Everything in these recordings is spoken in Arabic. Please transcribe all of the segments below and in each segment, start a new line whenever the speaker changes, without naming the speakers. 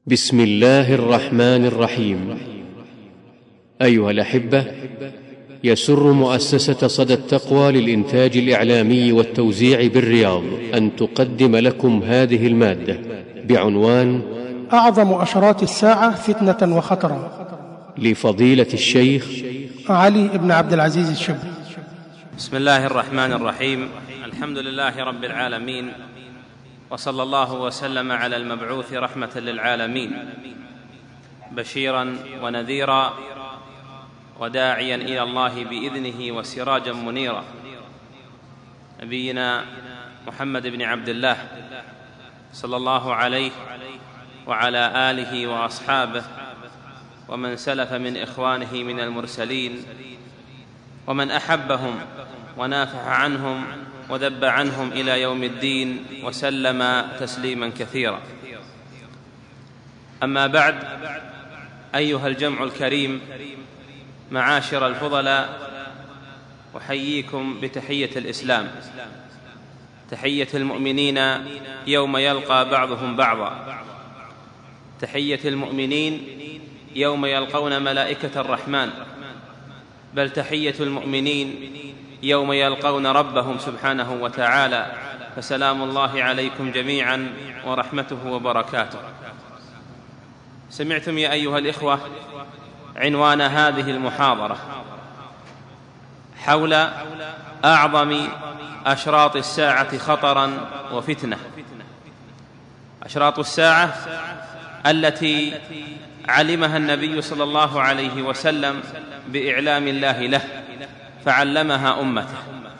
بسم الله الرحمن الرحيم. أيها الأحبة، يسر مؤسسة صدى التقوى للإنتاج الإعلامي والتوزيع بالرياض أن تقدم لكم هذه المادة بعنوان
أعظم أشراط الساعة فتنة وخطرا،
لفضيلة الشيخ
علي بن عبد العزيز الشبلي.
بسم الله الرحمن الرحيم. الحمد لله رب العالمين، وصلى الله وسلم على المبعوث رحمة للعالمين، بشيرا ونذيرا وداعيا إلى الله بإذنه وسراجا منيرا، نبينا محمد بن عبد الله صلى الله عليه وعلى آله وأصحابه ومن سلف من إخوانه من المرسلين ومن أحبهم ونافح عنهم وذب عنهم إلى يوم الدين، وسلم تسليما كثيرا. أما بعد، أيها الجمع الكريم، معاشر الفضلاء، أحييكم بتحية الإسلام، تحية المؤمنين يوم يلقى بعضهم بعضا، تحية المؤمنين يوم يلقون ملائكة الرحمن، بل تحية المؤمنين يوم يلقون ربهم سبحانه وتعالى، فسلام الله عليكم جميعا ورحمته وبركاته. سمعتم يا أيها الإخوة عنوان هذه المحاضرة حول أعظم أشراط الساعة خطرا وفتنة. أشراط الساعة التي علمها النبي صلى الله عليه وسلم بإعلام الله له، فعلمها أمته،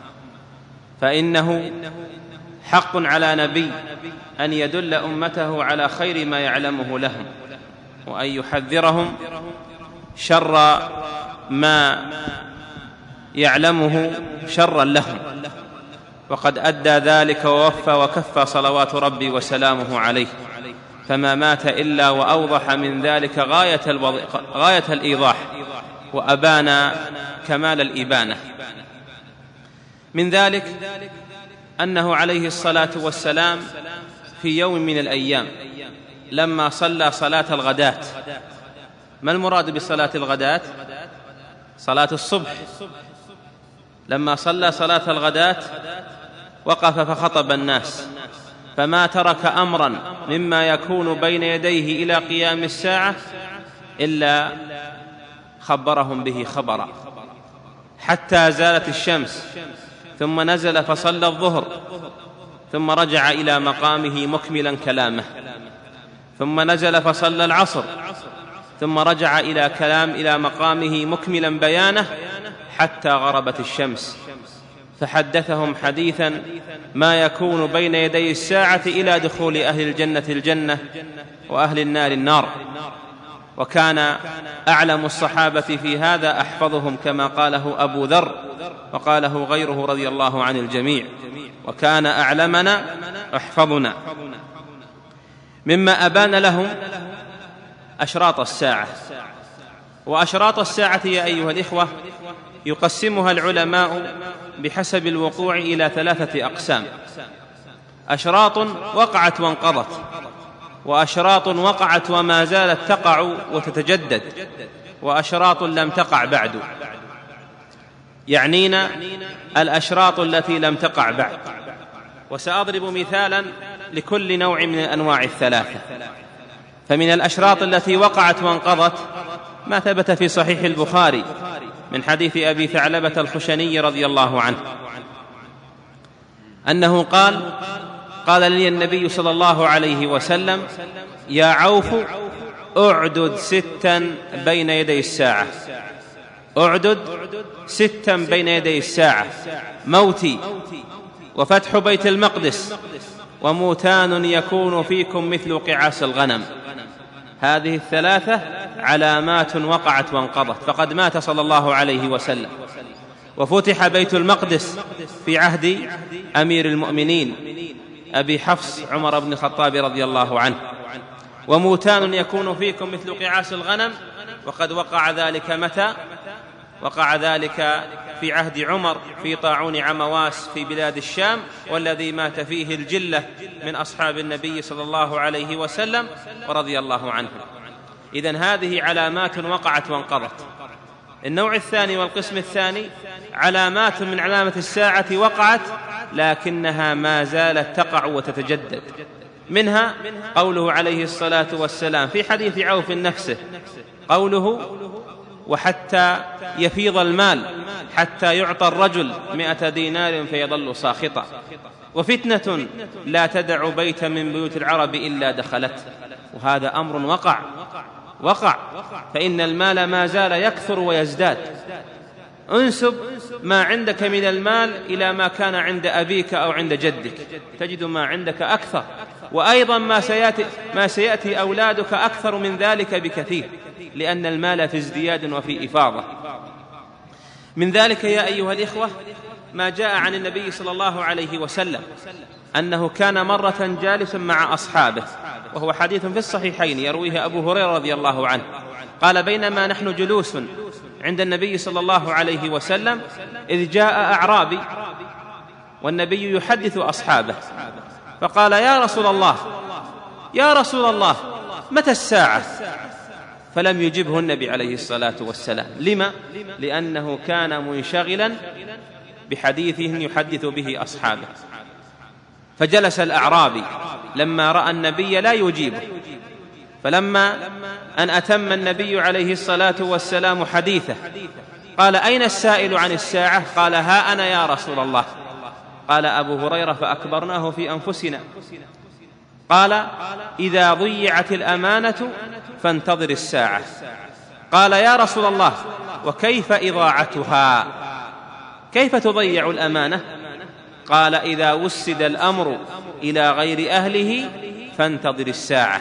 فإنه حق على نبي أن يدل أمته على خير ما يعلمه لهم، وأن يحذرهم شر ما يعلمه شرا لهم، وقد أدى ذلك ووفى وكفى صلوات ربي وسلامه عليه، فما مات إلا وأوضح من ذلك غاية الإيضاح، وأبان كمال الإبانة. من ذلك أنه عليه الصلاة والسلام في يوم من الأيام لما صلى صلاة الغداة. ما المراد بصلاة الغداة؟ صلاة الصبح. لما صلى صلاة الغداة وقف فخطب الناس، فما ترك أمرا مما يكون بين يديه إلى قيام الساعة إلا خبرهم به خبرا، حتى زالت الشمس، ثم نزل فصلى الظهر، ثم رجع إلى مقامه مكملا كلامه، ثم نزل فصلى العصر، ثم رجع إلى مقامه مكملا بيانه حتى غربت الشمس، فحدثهم حديثا ما يكون بين يدي الساعة إلى دخول أهل الجنة الجنة وأهل النار النار. وكان أعلم الصحابة في هذا أحفظهم، كما قاله أبو ذر وقاله غيره رضي الله عن الجميع، وكان أعلمنا أحفظنا. مما أبان لهم أشراط الساعة. وأشراط الساعة يا أيها الإخوة يقسمها العلماء بحسب الوقوع إلى 3 أقسام: أشراط وقعت وانقضت، وأشراط وقعت وما زالت تقع وتتجدد، وأشراط لم تقع بعد. يعنينا الأشراط التي لم تقع بعد. وسأضرب مثالا لكل نوع من الأنواع 3. فمن الأشراط التي وقعت وانقضت ما ثبت في صحيح البخاري من حديث أبي ثعلبة الخشني رضي الله عنه أنه قال لي النبي صلى الله عليه وسلم: يا عوف، أعدد 6 بين يدي الساعة، أعدد 6 بين يدي الساعة: موتي، وفتح بيت المقدس، وموتان يكون فيكم مثل قعاس الغنم. هذه 3 علامات وقعت وانقضت، فقد مات صلى الله عليه وسلم، وفتح بيت المقدس في عهد أمير المؤمنين أبي حفص عمر بن الخطاب رضي الله عنه. وموتان يكون فيكم مثل قعاس الغنم، وقد وقع ذلك متى؟ وقع ذلك في عهد عمر في طاعون عمواس في بلاد الشام، والذي مات فيه الجلة من أصحاب النبي صلى الله عليه وسلم ورضي الله عنهم. إذن هذه علامات وقعت وانقضت. النوع الثاني والقسم الثاني علامات من علامة الساعة وقعت لكنها ما زالت تقع وتتجدد. منها قوله عليه الصلاة والسلام في حديث عوف نفسه، قوله: وحتى يفيض المال حتى يعطى الرجل 100 دينار فيظل ساخطا، وفتنة لا تدع بيتا من بيوت العرب إلا دخلته. وهذا أمر وقع، فإن المال ما زال يكثر ويزداد. انسب ما عندك من المال إلى ما كان عند أبيك أو عند جدك تجد ما عندك أكثر، وأيضا ما سيأتي أولادك أكثر من ذلك بكثير، لأن المال في ازدياد وفي إفاضة. من ذلك يا أيها الإخوة ما جاء عن النبي صلى الله عليه وسلم أنه كان مرة جالسا مع أصحابه، وهو حديث في الصحيحين يرويه أبو هريرة رضي الله عنه، قال: بينما نحن جلوس عند النبي صلى الله عليه وسلم إذ جاء أعرابي والنبي يحدث أصحابه، فقال: يا رسول الله متى الساعة؟ فلم يجبه النبي عليه الصلاة والسلام. لما؟ لأنه كان منشغلا بحديث يحدث به أصحابه. فجلس الأعرابي لما رأى النبي لا يجيبه، فلما أن أتم النبي عليه الصلاة والسلام حديثه قال: أين السائل عن الساعة؟ قال: ها أنا يا رسول الله. قال أبو هريرة: فأكبرناه في أنفسنا. قال: إذا ضيعت الأمانة فانتظر الساعة. قال: يا رسول الله وكيف إضاعتها؟ كيف تضيع الأمانة؟ قال: إذا وسد الأمر إلى غير أهله فانتظر الساعة.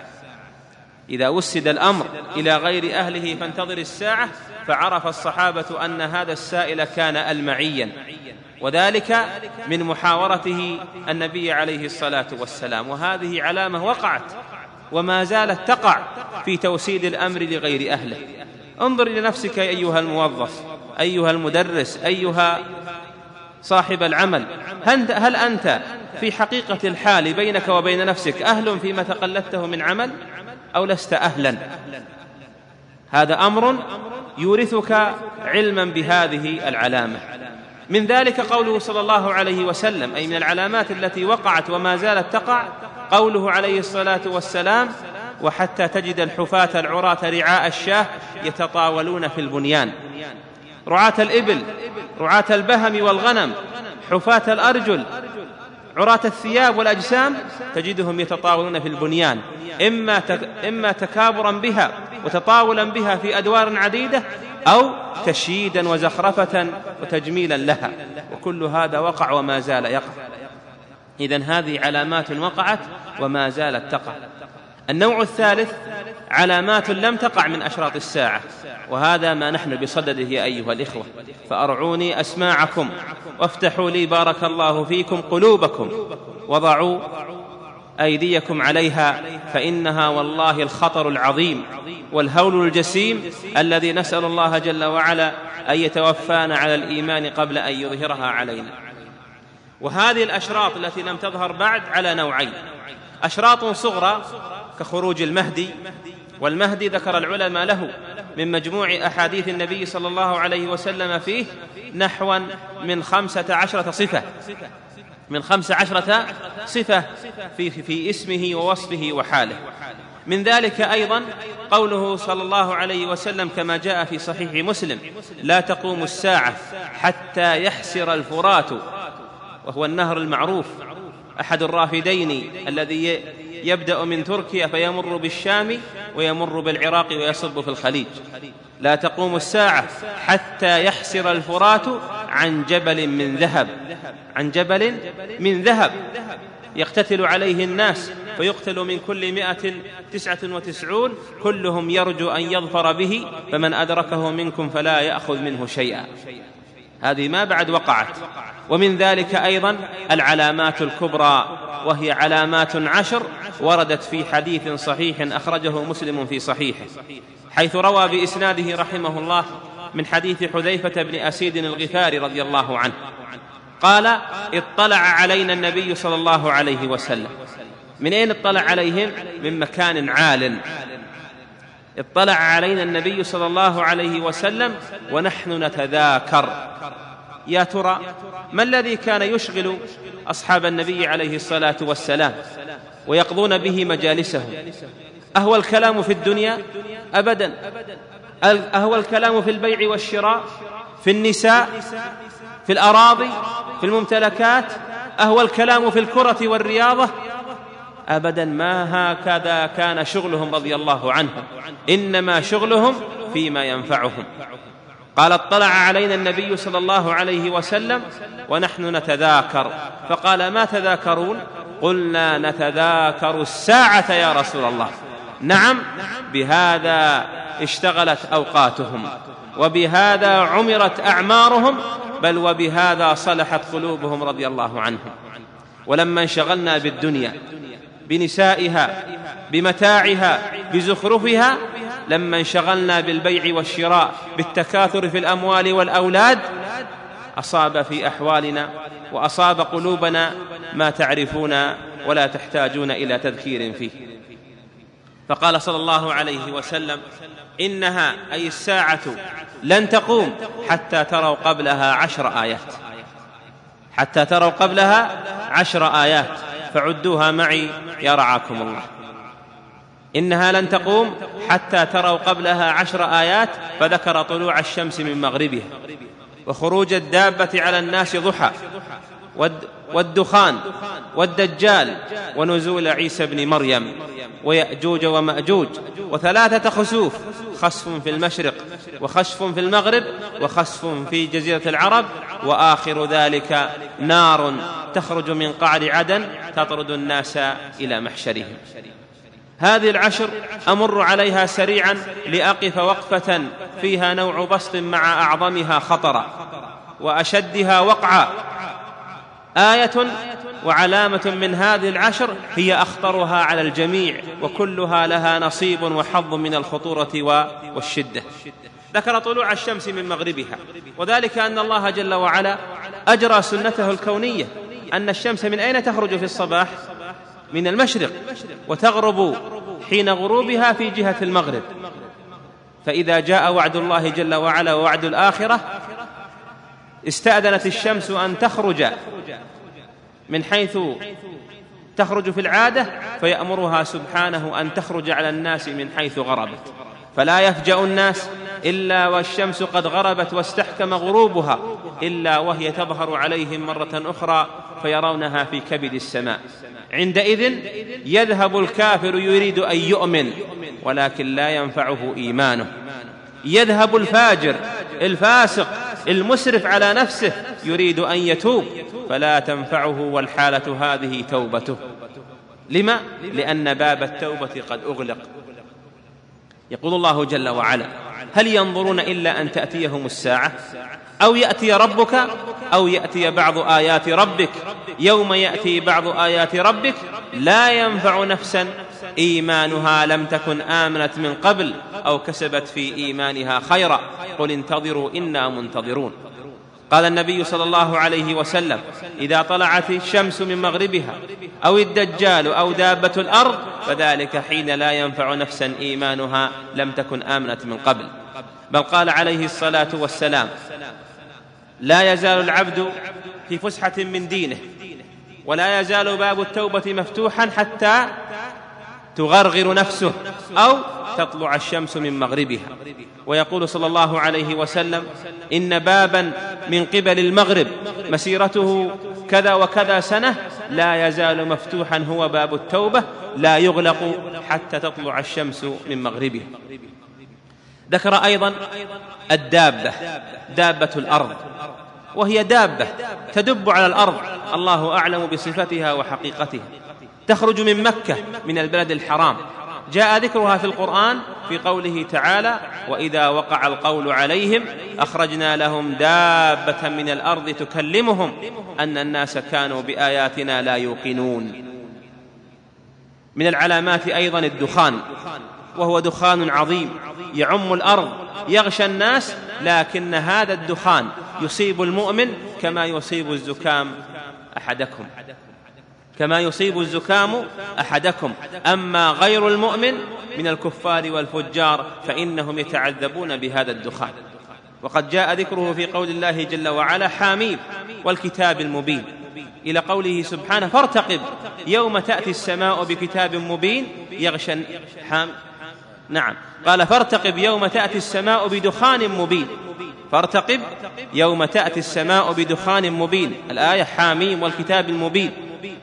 إذا وسد الأمر إلى غير أهله فانتظر الساعة. فعرف الصحابة أن هذا السائل كان المعيا، وذلك من محاورته النبي عليه الصلاة والسلام. وهذه علامة وقعت وما زالت تقع في توسيد الأمر لغير أهله. انظر لنفسك أيها الموظف، أيها المدرس، أيها صاحب العمل، هل أنت في حقيقة الحال بينك وبين نفسك أهل فيما تقلدته من عمل أو لست أهلا؟ هذا أمر يورثك علما بهذه العلامة. من ذلك قوله صلى الله عليه وسلم، أي من العلامات التي وقعت وما زالت تقع، قوله عليه الصلاة والسلام: وحتى تجد الحفاة العراة رعاء الشاه يتطاولون في البنيان. رعاة الإبل، رعاة البهم والغنم، حفاة الأرجل، عراة الثياب والأجسام، تجدهم يتطاولون في البنيان، إما تكابرا بها وتطاولا بها في أدوار عديدة، أو تشييدا وزخرفة وتجميلا لها، وكل هذا وقع وما زال يقع. إذن هذه علامات وقعت وما زالت تقع. النوع الثالث علامات لم تقع من أشراط الساعة، وهذا ما نحن بصدده يا أيها الإخوة. فأرعوني أسماعكم وافتحوا لي بارك الله فيكم قلوبكم، وضعوا أيديكم عليها، فإنها والله الخطر العظيم والهول الجسيم الذي نسأل الله جل وعلا أن يتوفانا على الإيمان قبل أن يظهرها علينا. وهذه الأشراط التي لم تظهر بعد على نوعين: أشراط صغرى كخروج المهدي، والمهدي ذكر العلماء له من مجموع أحاديث النبي صلى الله عليه وسلم فيه نحوا من 15 صفة، من 15 صفة في اسمه ووصفه وحاله. من ذلك أيضا قوله صلى الله عليه وسلم كما جاء في صحيح مسلم: لا تقوم الساعة حتى يحسر الفرات، وهو النهر المعروف أحد الرافدين الذي يبدأ من تركيا فيمر بالشام ويمر بالعراق ويصب في الخليج. لا تقوم الساعة حتى يحسر الفرات عن جبل من ذهب، عن جبل من ذهب يقتتل عليه الناس، فيقتل من كل 199 كلهم يرجو أن يظفر به، فمن أدركه منكم فلا يأخذ منه شيئا. هذه ما بعد وقعت. ومن ذلك أيضا العلامات الكبرى، وهي علامات 10 وردت في حديث صحيح أخرجه مسلم في صحيحه، حيث روى بإسناده رحمه الله من حديث حذيفة بن أسيد الغفاري رضي الله عنه قال: اطلع علينا النبي صلى الله عليه وسلم. من أين اطلع عليهم؟ من مكان عال. اطلع علينا النبي صلى الله عليه وسلم ونحن نتذاكر. يا ترى ما الذي كان يشغل أصحاب النبي عليه الصلاة والسلام ويقضون به مجالسهم؟ أهو الكلام في الدنيا؟ أبدا. أهو الكلام في البيع والشراء، في النساء، في الأراضي، في الممتلكات؟ أهو الكلام في الكرة والرياضة؟ أبدا. ما هكذا كان شغلهم رضي الله عنهم، إنما شغلهم فيما ينفعهم. قال: اطلع علينا النبي صلى الله عليه وسلم ونحن نتذاكر. فقال: ما تذاكرون؟ قلنا: نتذاكر الساعة يا رسول الله. نعم، بهذا اشتغلت أوقاتهم، وبهذا عمرت أعمارهم، بل وبهذا صلحت قلوبهم رضي الله عنهم. ولما انشغلنا بالدنيا، بنسائها، بمتاعها، بزخرفها، لما انشغلنا بالبيع والشراء، بالتكاثر في الأموال والأولاد، أصاب في أحوالنا وأصاب قلوبنا ما تعرفون ولا تحتاجون إلى تذكير فيه. فقال صلى الله عليه وسلم: إنها أي الساعة لن تقوم حتى تروا قبلها 10 آيات، حتى تروا قبلها 10 آيات، فعدوها معي يا رعاكم الله. إنها لن تقوم حتى تروا قبلها 10 آيات، فذكر طلوع الشمس من مغربها، وخروج الدابة على الناس ضحى، والدخان، والدجال، ونزول عيسى بن مريم، ويأجوج ومأجوج، و3 خسوف: خسف في المشرق، وخسف في المغرب، وخسف في جزيرة العرب، وآخر ذلك نار تخرج من قعر عدن تطرد الناس إلى محشرهم. هذه 10 أمر عليها سريعا لأقف وقفة فيها نوع بسط مع أعظمها خطرا وأشدها وقعا. آية وعلامة من هذه 10 هي أخطرها على الجميع، وكلها لها نصيب وحظ من الخطورة والشدة. ذكر طلوع الشمس من مغربها، وذلك أن الله جل وعلا أجرى سنته الكونية، أن الشمس من أين تخرج في الصباح؟ من المشرق، وتغرب حين غروبها في جهة المغرب. فإذا جاء وعد الله جل وعلا ووعد الآخرة، استأذنت الشمس أن تخرج من حيث تخرج في العادة، فيأمرها سبحانه أن تخرج على الناس من حيث غربت، فلا يفجأ الناس إلا والشمس قد غربت واستحكم غروبها، إلا وهي تظهر عليهم مرة أخرى فيرونها في كبد السماء. عندئذ يذهب الكافر يريد أن يؤمن، ولكن لا ينفعه إيمانه. يذهب الفاجر الفاسق المسرف على نفسه يريد أن يتوب، فلا تنفعه والحالة هذه توبته. لما؟ لأن باب التوبة قد أغلق. يقول الله جل وعلا: هل ينظرون إلا أن تأتيهم الساعة أو يأتي ربك أو يأتي بعض آيات ربك. يوم يأتي بعض آيات ربك لا ينفع نفسا إيمانها لم تكن آمنت من قبل أو كسبت في إيمانها خيرا، قل انتظروا إنا منتظرون. قال النبي صلى الله عليه وسلم: إذا طلعت الشمس من مغربها أو الدجال أو دابة الأرض فذلك حين لا ينفع نفسا إيمانها لم تكن آمنت من قبل. بل قال عليه الصلاة والسلام: لا يزال العبد في فسحة من دينه، ولا يزال باب التوبة مفتوحا حتى تغرغر نفسه أو تطلع الشمس من مغربها. ويقول صلى الله عليه وسلم: إن بابا من قبل المغرب مسيرته كذا وكذا سنة لا يزال مفتوحا، هو باب التوبة، لا يغلق حتى تطلع الشمس من مغربها. ذكر أيضا الدابة، دابة الأرض، وهي دابة تدب على الأرض، الله أعلم بصفتها وحقيقتها، تخرج من مكة من البلد الحرام. جاء ذكرها في القرآن في قوله تعالى: وإذا وقع القول عليهم أخرجنا لهم دابة من الأرض تكلمهم أن الناس كانوا بآياتنا لا يوقنون. من العلامات أيضا الدخان، وهو دخان عظيم يعم الأرض يغشى الناس لكن هذا الدخان يصيب المؤمن كما يصيب الزكام أحدكم، كما يصيب الزكام أحدكم. أما غير المؤمن من الكفار والفجار فإنهم يتعذبون بهذا الدخان. وقد جاء ذكره في قول الله جل وعلا: حاميم والكتاب المبين، إلى قوله سبحانه: فارتقب يوم تأتي السماء بكتاب مبين يغشى نعم، قال: فارتقب يوم تأتي السماء بدخان مبين. فارتقب يوم تأتي السماء بدخان مبين. الآية: حاميم والكتاب المبين،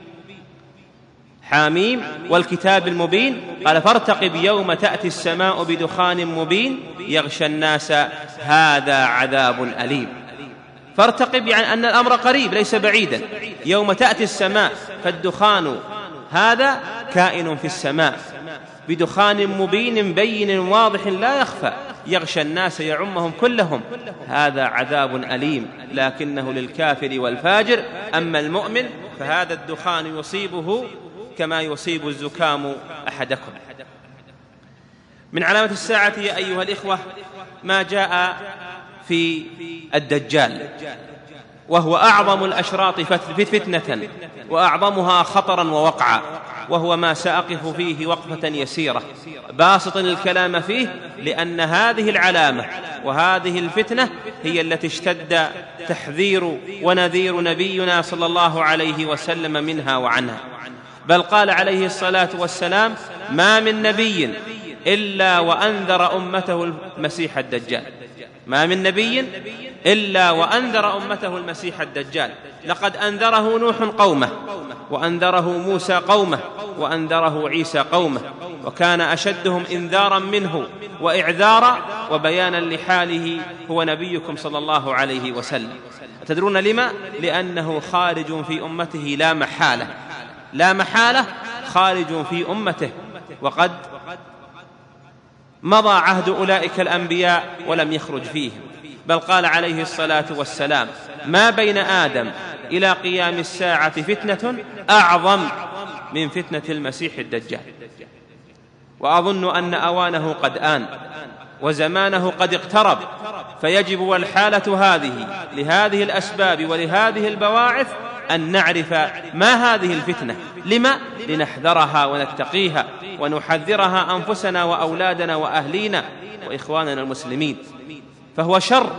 حاميم والكتاب المبين. قال: فارتقب يوم تأتي السماء بدخان مبين يغشى الناس هذا عذاب أليم. فارتقب يعني أن الأمر قريب ليس بعيدا. يوم تأتي السماء، فالدخان هذا كائن في السماء بدخان مبين بين واضح لا يخفى، يغشى الناس يعمهم كلهم، هذا عذاب أليم، لكنه للكافر والفاجر. أما المؤمن فهذا الدخان يصيبه كما يصيب الزكام أحدكم. من علامة الساعة يا أيها الإخوة ما جاء في الدجال، وهو أعظم الأشراط فتنة وأعظمها خطرا ووقعا، وهو ما سأقف فيه وقفة يسيرة باسطا الكلام فيه، لأن هذه العلامة وهذه الفتنة هي التي اشتد تحذير ونذير نبينا صلى الله عليه وسلم منها وعنها. بل قال عليه الصلاة والسلام: ما من نبي إلا وأنذر أمته المسيح الدجال، ما من نبي إلا وأنذر أمته المسيح الدجال. لقد أنذره نوح قومه، وأنذره موسى قومه، وأنذره عيسى قومه، وكان أشدهم إنذارا منه وإعذارا وبيانا لحاله هو نبيكم صلى الله عليه وسلم. تدرون لما؟ لأنه خارج في أمته لا محالة، لا محالة خارج في أمته، وقد مضى عهد أولئك الأنبياء ولم يخرج فيهم. بل قال عليه الصلاة والسلام: ما بين آدم إلى قيام الساعة فتنة أعظم من فتنة المسيح الدجال. وأظن أن أوانه قد آن وزمانه قد اقترب، فيجب والحالة هذه لهذه الأسباب ولهذه البواعث أن نعرف ما هذه الفتنة. لما؟ لنحذرها ونتقيها ونحذرها أنفسنا وأولادنا وأهلينا وإخواننا المسلمين. فهو شر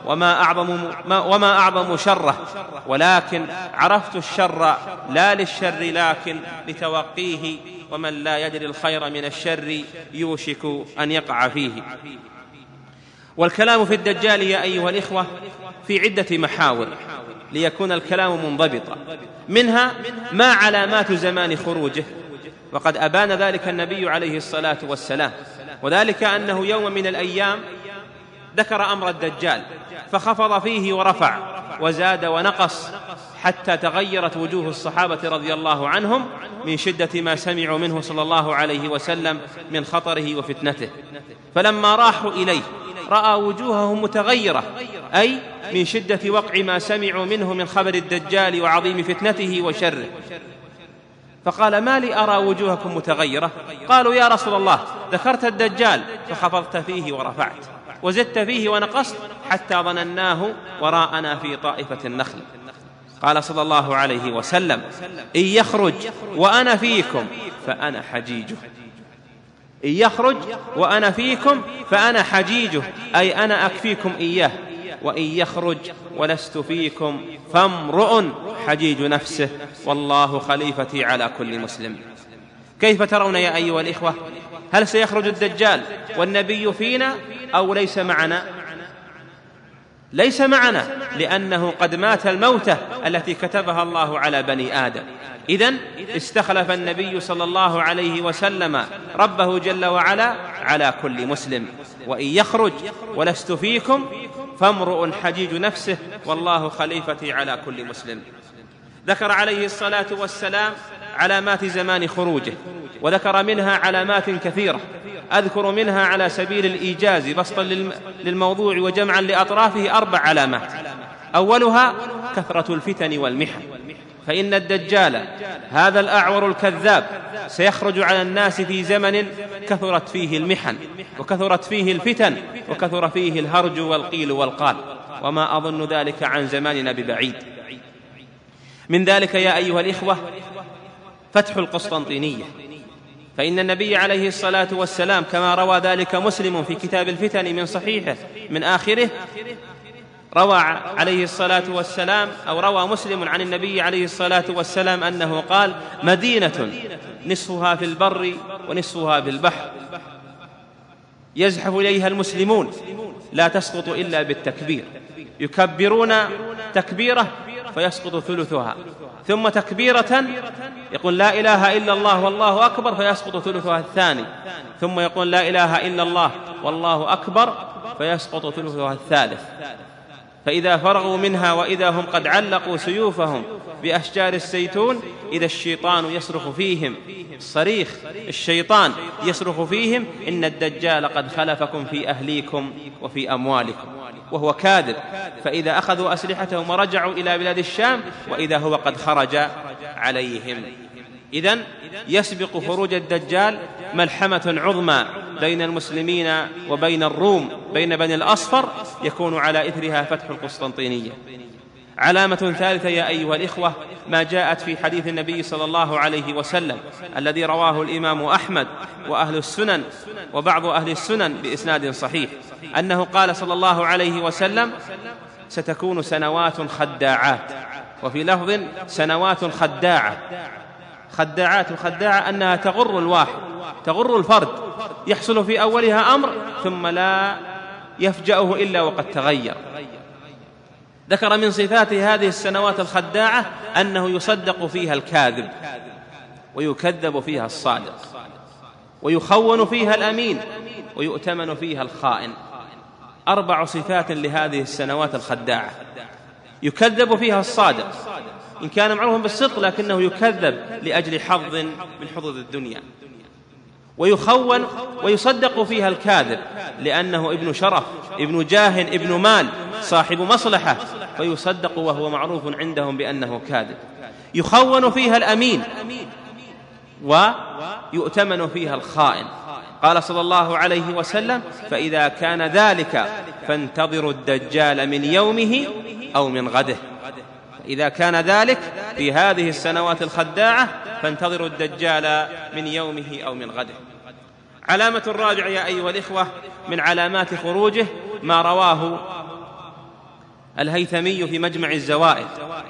وما أعظم شره، ولكن عرفت الشر لا للشر لكن لتوقيه، ومن لا يدري الخير من الشر يوشك أن يقع فيه. والكلام في الدجال يا أيها الإخوة في عدة محاور ليكون الكلام منضبطا، منها ما علامات زمان خروجه، وقد أبان ذلك النبي عليه الصلاة والسلام، وذلك أنه يوم من الأيام ذكر أمر الدجال فخفض فيه ورفع وزاد ونقص، حتى تغيرت وجوه الصحابة رضي الله عنهم من شدة ما سمعوا منه صلى الله عليه وسلم من خطره وفتنته. فلما راحوا إليه رأى وجوههم متغيرة، أي من شدة وقع ما سمعوا منه من خبر الدجال وعظيم فتنته وشره. فقال: ما لي أرى وجوهكم متغيرة؟ قالوا: يا رسول الله، ذكرت الدجال فخفضت فيه ورفعت وزدت فيه ونقصت حتى ظنناه وراءنا في طائفة النخل. قال صلى الله عليه وسلم: إن يخرج وأنا فيكم فأنا حجيجه، إن يخرج وأنا فيكم فأنا حجيجه، أي أنا أكفيكم إياه، وإن يخرج ولست فيكم فامرؤ حجيج نفسه، والله خليفتي على كل مسلم. كيف ترون يا أيها الإخوة؟ هل سيخرج الدجال والنبي فينا أو ليس معنا؟ ليس معنا، لأنه قد مات الموتة التي كتبها الله على بني آدم. إذن استخلف النبي صلى الله عليه وسلم ربه جل وعلا على كل مسلم. وإن يخرج ولست فيكم فامرؤ حجيج نفسه، والله خليفتي على كل مسلم. ذكر عليه الصلاة والسلام علامات زمان خروجه، وذكر منها علامات كثيرة، أذكر منها على سبيل الإيجاز بسطا للموضوع وجمعا لأطرافه 4 علامات. أولها كثرة الفتن والمحن، فإن الدجال هذا الأعور الكذاب سيخرج على الناس في زمن كثرت فيه المحن وكثرت فيه الفتن وكثر فيه الهرج والقيل والقال، وما أظن ذلك عن زماننا ببعيد. من ذلك يا أيها الإخوة فتح القسطنطينية، فإن النبي عليه الصلاة والسلام كما روى ذلك مسلم في كتاب الفتن من صحيحه من آخره، روى عليه الصلاة والسلام أو روى مسلم عن النبي عليه الصلاة والسلام أنه قال: مدينة نصفها في البر ونصفها في البحر يزحف إليها المسلمون لا تسقط إلا بالتكبير، يكبرون تكبيرة فيسقط ثلثها، ثم تكبيرة يقول لا إله إلا الله والله أكبر فيسقط ثلثها الثاني، ثم يقول لا إله إلا الله والله أكبر فيسقط ثلثها الثالث. فإذا فرغوا منها وإذا هم قد علقوا سيوفهم بأشجار الزيتون إذا الشيطان يصرخ فيهم، صريخ الشيطان يصرخ فيهم: إن الدجال قد خلفكم في أهليكم وفي أموالكم، وهو كاذب. فإذا أخذوا أسلحتهم ورجعوا إلى بلاد الشام وإذا هو قد خرج عليهم. إذن يسبق خروج الدجال ملحمة عظمى بين المسلمين وبين الروم، بين بني الأصفر، يكون على إثرها فتح القسطنطينية. علامة ثالثة يا أيها الإخوة ما جاءت في حديث النبي صلى الله عليه وسلم الذي رواه الإمام أحمد وأهل السنن وبعض أهل السنن بإسناد صحيح، أنه قال صلى الله عليه وسلم: ستكون سنوات خداعات، وفي لفظ سنوات خداعة. خداعة أنها تغر الواحد، تغر الفرد، يحصل في أولها أمر ثم لا يفجأه إلا وقد تغير. ذكر من صفات هذه السنوات الخداعة أنه يصدق فيها الكاذب ويكذب فيها الصادق، ويخون فيها الأمين ويؤتمن فيها الخائن. 4 صفات لهذه السنوات الخداعة: يكذب فيها الصادق إن كان معروفا بالصدق لكنه يكذب لأجل حظ من حظوظ الدنيا، ويخون ويصدق فيها الكاذب لأنه ابن شرف، ابن جاه، ابن مال، صاحب مصلحة، فيصدق وهو معروف عندهم بأنه كاذب. يخون فيها الأمين ويؤتمن فيها الخائن. قال صلى الله عليه وسلم: فإذا كان ذلك فانتظروا الدجال من يومه أو من غده. إذا كان ذلك في هذه السنوات الخداعة فانتظروا الدجال من يومه أو من غده. علامة الرابعة يا أيها الإخوة من علامات خروجه ما رواه الهيثمي في مجمع الزوائد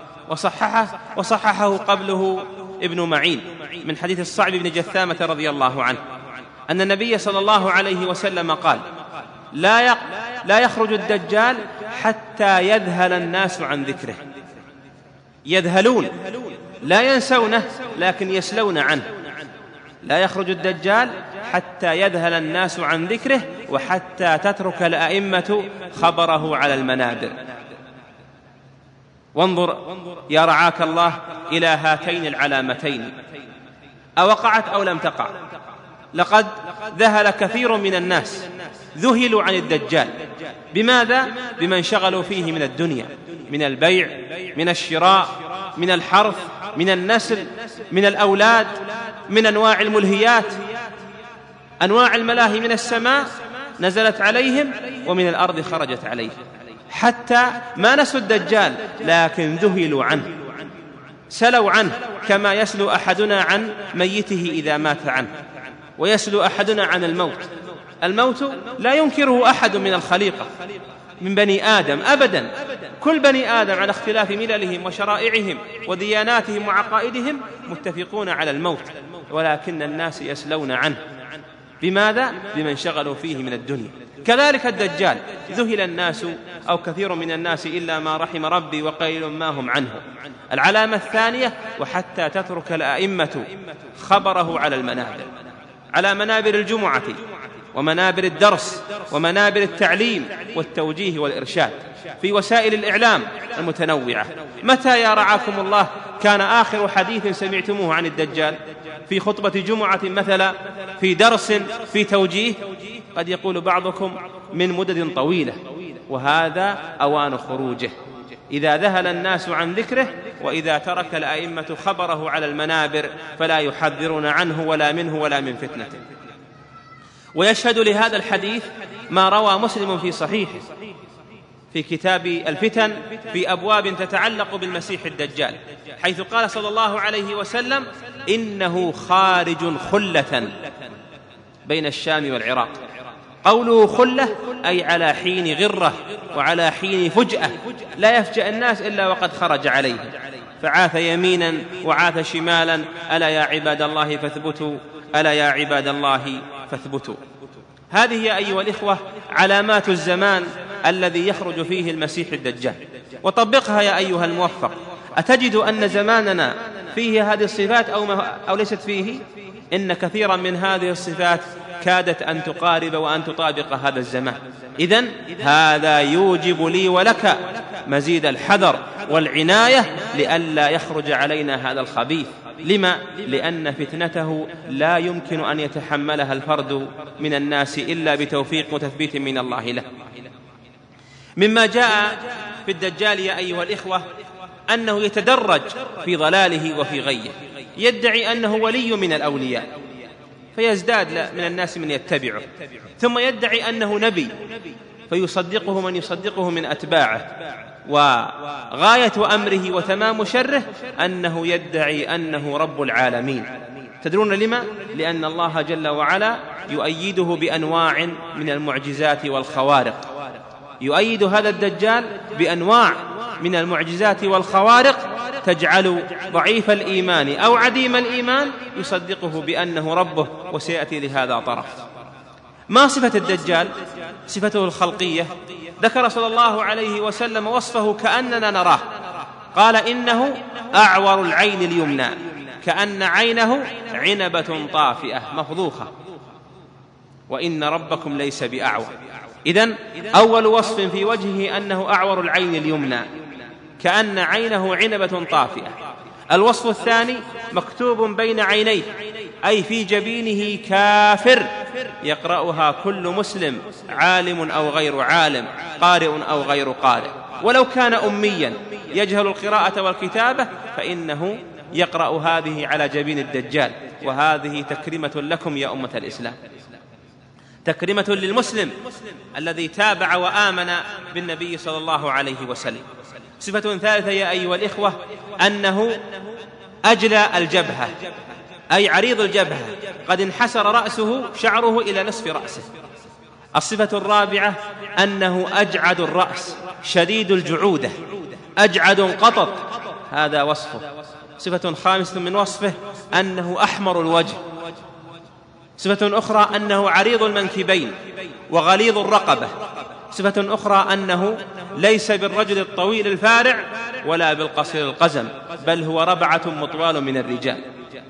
وصححه قبله ابن معين من حديث الصعب بن جثامة رضي الله عنه أن النبي صلى الله عليه وسلم قال: لا يخرج الدجال حتى يذهل الناس عن ذكره. يذهلون، لا ينسونه لكن يسلون عنه. لا يخرج الدجال حتى يذهل الناس عن ذكره وحتى تترك الأئمة خبره على المنابر. وانظر يا رعاك الله إلى هاتين العلامتين، أوقعت أو لم تقع؟ لقد ذهل كثير من الناس، ذهلوا عن الدجال. بماذا؟ بما انشغلوا فيه من الدنيا، من البيع، من الشراء، من الحرث، من النسل، من الأولاد، من أنواع الملهيات. أنواع الملاهي من السماء نزلت عليهم ومن الأرض خرجت عليهم، حتى ما نسوا الدجال لكن ذهلوا عنه، سلوا عنه، كما يسلو أحدنا عن ميته إذا مات عنه، ويسلو أحدنا عن الموت. الموت لا ينكره أحد من الخليقة من بني آدم أبدا. كل بني آدم على اختلاف مللهم وشرائعهم ودياناتهم وعقائدهم متفقون على الموت، ولكن الناس يسلون عنه. بماذا؟ بما انشغلوا فيه من الدنيا. كذلك الدجال ذهل الناس أو كثير من الناس إلا ما رحم ربي وقليل ما هم عنه. العلامة الثانية: وحتى تترك الأئمة خبره على المنابر، على منابر الجمعة ومنابر الدرس ومنابر التعليم والتوجيه والإرشاد في وسائل الإعلام المتنوعة. متى يا رعاكم الله كان آخر حديث سمعتموه عن الدجال؟ في خطبة جمعة مثلا، في درس، في توجيه؟ قد يقول بعضكم من مدد طويلة، وهذا أوان خروجه. إذا ذهل الناس عن ذكره، وإذا ترك الأئمة خبره على المنابر فلا يحذرون عنه ولا منه ولا من فتنته. ويشهد لهذا الحديث ما روى مسلم في صحيحه في كتاب الفتن في أبواب تتعلق بالمسيح الدجال، حيث قال صلى الله عليه وسلم: إنه خارج خلة بين الشام والعراق. قوله خلة أي على حين غرة وعلى حين فجأة، لا يفجأ الناس إلا وقد خرج عليه، فعاث يمينا وعاث شمالا. ألا يا عباد الله فاثبتوا، ألا يا عباد الله فاثبتوا. هذه يا أيها الإخوة علامات الزمان الذي يخرج فيه المسيح الدجال، وطبقها يا أيها الموفق. أتجد أن زماننا فيه هذه الصفات أو ليست فيه؟ إن كثيرا من هذه الصفات كادت أن تقارب وأن تطابق هذا الزمان. إذن هذا يوجب لي ولك مزيد الحذر والعناية لئلا يخرج علينا هذا الخبيث. لما؟ لأن فتنته لا يمكن أن يتحملها الفرد من الناس إلا بتوفيق وتثبيت من الله له. مما جاء في الدجال يا أيها الإخوة أنه يتدرج في ضلاله وفي غيه، يدعي أنه ولي من الأولياء فيزداد من الناس من يتبعه، ثم يدعي أنه نبي فيصدقه من يصدقه من أتباعه، وغاية أمره وتمام شره أنه يدعي أنه رب العالمين. تدرون لما؟ لأن الله جل وعلا يؤيده بأنواع من المعجزات والخوارق، يؤيد هذا الدجال بأنواع من المعجزات والخوارق تجعل ضعيف الإيمان أو عديم الإيمان يصدقه بأنه ربه، وسيأتي لهذا طرف. ما صفة الدجال؟ صفته الخلقية. ذكر صلى الله عليه وسلم وصفه كأننا نراه، قال: إنه أعور العين اليمنى كأن عينه عنبة طافئة مفضوخة، وإن ربكم ليس بأعور. إذن أول وصف في وجهه أنه أعور العين اليمنى كأن عينه عنبة طافئة. الوصف الثاني: مكتوب بين عينيه أي في جبينه كافر يقرأها كل مسلم، عالم أو غير عالم، قارئ أو غير قارئ، ولو كان أميا يجهل القراءة والكتابة فإنه يقرأ هذه على جبين الدجال. وهذه تكريمة لكم يا أمة الإسلام، تكريمة للمسلم الذي تابع وآمن بالنبي صلى الله عليه وسلم. صفة ثالثة يا أيها الإخوة أنه أجلى الجبهة أي عريض الجبهة، قد انحسر رأسه شعره إلى نصف رأسه. الصفة الرابعة أنه أجعد الرأس شديد الجعودة، أجعد قطط، هذا وصفه. صفة خامسة من وصفه أنه أحمر الوجه. صفة أخرى أنه عريض المنكبين وغليظ الرقبة. صفة أخرى أنه ليس بالرجل الطويل الفارع ولا بالقصير القزم، بل هو ربعة مطوال من الرجال.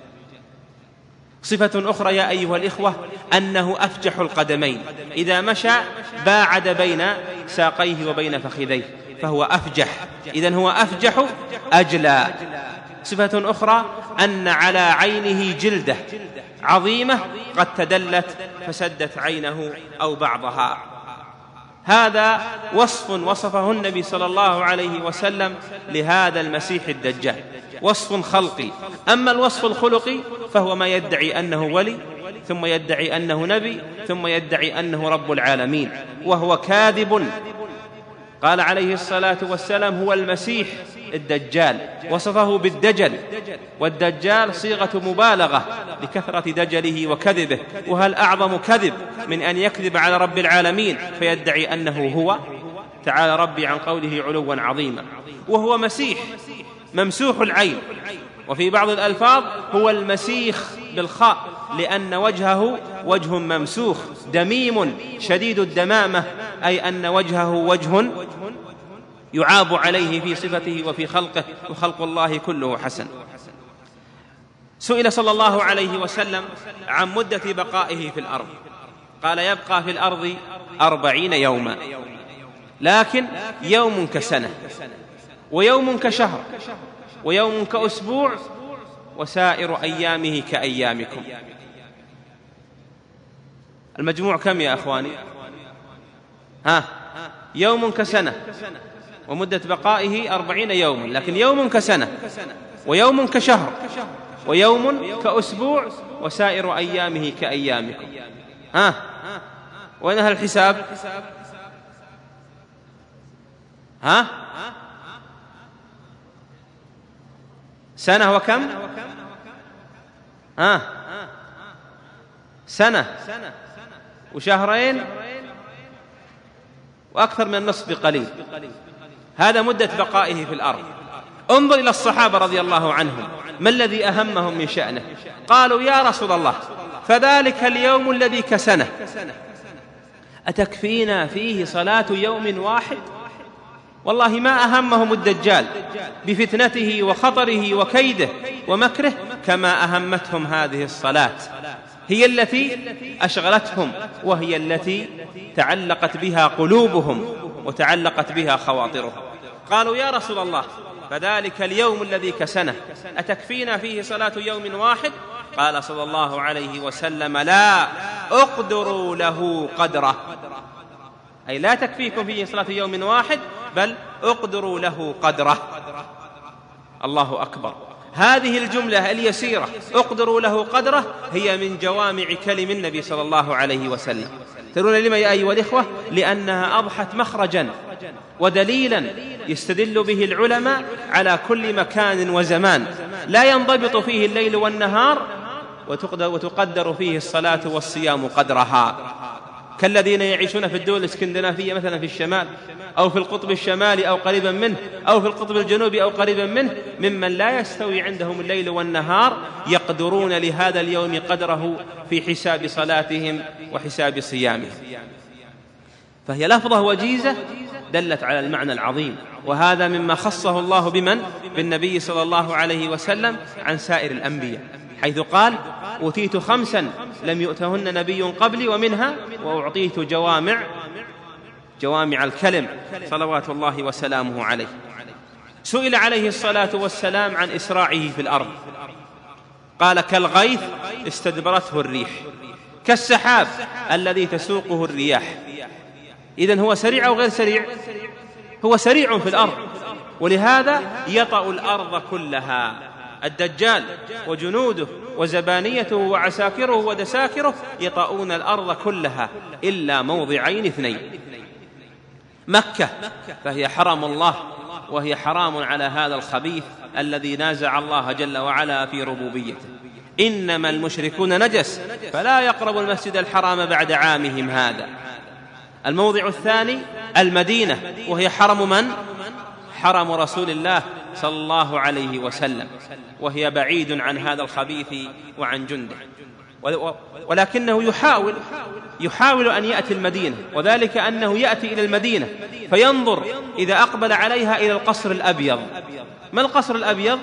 صفة أخرى يا أيها الإخوة أنه أفجح القدمين، إذا مشى باعد بين ساقيه وبين فخذيه فهو أفجح، إذن هو أفجح أجلى. صفة أخرى أن على عينه جلدة عظيمة قد تدلت فسدت عينه أو بعضها. هذا وصف وصفه النبي صلى الله عليه وسلم لهذا المسيح الدجال، وصف خلقي. أما الوصف الخلقي فهو ما يدعي أنه ولي، ثم يدعي أنه نبي، ثم يدعي أنه رب العالمين، وهو كاذب. قال عليه الصلاة والسلام: هو المسيح الدجال، وصفه بالدجل، والدجال صيغة مبالغة لكثرة دجله وكذبه. وهل أعظم كذب من أن يكذب على رب العالمين فيدعي أنه هو؟ تعالى ربي عن قوله علوا عظيما. وهو مسيح ممسوح العين، وفي بعض الألفاظ هو المسيخ بالخاء، لأن وجهه وجه ممسوخ دميم شديد الدمامة، أي أن وجهه وجه يعاب عليه في صفته وفي خلقه، وخلق الله كله حسن. سئل صلى الله عليه وسلم عن مدة بقائه في الأرض، قال: يبقى في الأرض 40 يوما، لكن يوم كسنة، ويوم كشهر، ويوم كأسبوع، وسائر أيامه كأيامكم. المجموع كم يا أخواني؟ يوم كسنة، ومدة بقائه 40 يوما، لكن يوم كسنة، ويوم كشهر، ويوم كأسبوع، وسائر أيامه كأيامكم. وين الحساب؟ سنة وكم؟ سنة وشهرين وأكثر من النصف بقليل. هذا مدة بقائه في الأرض. انظر إلى الصحابة رضي الله عنهم، ما الذي أهمهم من شأنه؟ قالوا يا رسول الله فذلك اليوم الذي كسنة أتكفينا فيه صلاة يوم واحد؟ والله ما أهمهم الدجال بفتنته وخطره وكيده ومكره كما أهمتهم هذه الصلاة، هي التي أشغلتهم، وهي التي تعلقت بها قلوبهم وتعلقت بها خواطرهم. قالوا يا رسول الله فذلك اليوم الذي كسنة أتكفينا فيه صلاة يوم واحد؟ قال صلى الله عليه وسلم لا، اقدروا له قدره، أي لا تكفيكم فيه صلاة يوم واحد، بل اقدروا له قدره. الله أكبر. هذه الجملة اليسيرة اقدروا له قدره هي من جوامع كلم النبي صلى الله عليه وسلم. ترون لما يا أيها الإخوة؟ لأنها أضحت مخرجا ودليلا يستدل به العلماء على كل مكان وزمان، لا ينضبط فيه الليل والنهار، وتقدر فيه الصلاة والصيام قدرها، كالذين يعيشون في الدول الاسكندنافية مثلا في الشمال، أو في القطب الشمالي أو قريبا منه، أو في القطب الجنوبي أو قريبا منه، ممن لا يستوي عندهم الليل والنهار، يقدرون لهذا اليوم قدره في حساب صلاتهم وحساب صيامهم. فهي لفظة وجيزة دلت على المعنى العظيم، وهذا مما خصه الله بالنبي صلى الله عليه وسلم عن سائر الأنبياء، حيث قال أوتيت 5 لم يؤتهن نبي قبلي، ومنها وأعطيت جوامع الكلم صلوات الله وسلامه عليه. سئل عليه الصلاة والسلام عن إسراعه في الأرض، قال كالغيث استدبرته الريح، كالسحاب الذي تسوقه الرياح. إذن هو سريع أو غير سريع؟ هو سريع في الأرض، ولهذا يطأ الأرض كلها. الدجال وجنوده وزبانيته وعساكره ودساكره يطؤون الأرض كلها إلا موضعين 2: مكة فهي حرم الله، وهي حرام على هذا الخبيث الذي نازع الله جل وعلا في ربوبيته. إنما المشركون نجس فلا يقربوا المسجد الحرام بعد عامهم هذا. الموضع الثاني المدينة، وهي حرم من؟ حرم رسول الله صلى الله عليه وسلم، وهي بعيد عن هذا الخبيث وعن جنده، ولكنه يحاول أن يأتي المدينة، وذلك أنه يأتي إلى المدينة فينظر إذا أقبل عليها إلى القصر الأبيض. ما القصر الأبيض؟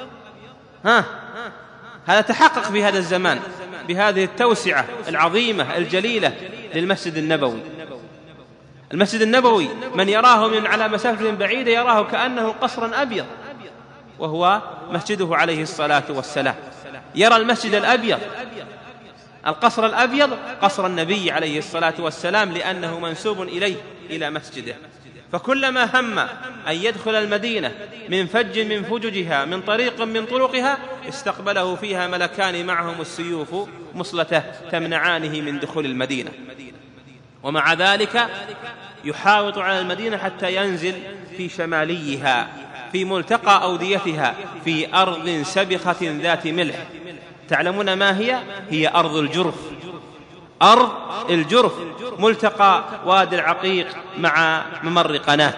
هذا تحقق في هذا الزمان بهذه التوسعة العظيمة الجليلة للمسجد النبوي. المسجد النبوي من يراه من على مسافة بعيدة يراه كأنه قصرا أبيض، وهو مسجده عليه الصلاة والسلام. يرى المسجد الأبيض، القصر الأبيض، قصر النبي عليه الصلاة والسلام، لأنه منسوب إليه إلى مسجده. فكلما هم أن يدخل المدينة من فج من فججها، من طريق من طرقها، استقبله فيها ملكان معهم السيوف مصلته تمنعانه من دخول المدينة. ومع ذلك يحاوط على المدينة حتى ينزل في شماليها، في ملتقى أوديتها، في أرض سبخة ذات ملح. تعلمون ما هي؟ هي أرض الجرف. أرض الجرف ملتقى وادي العقيق مع ممر قناة.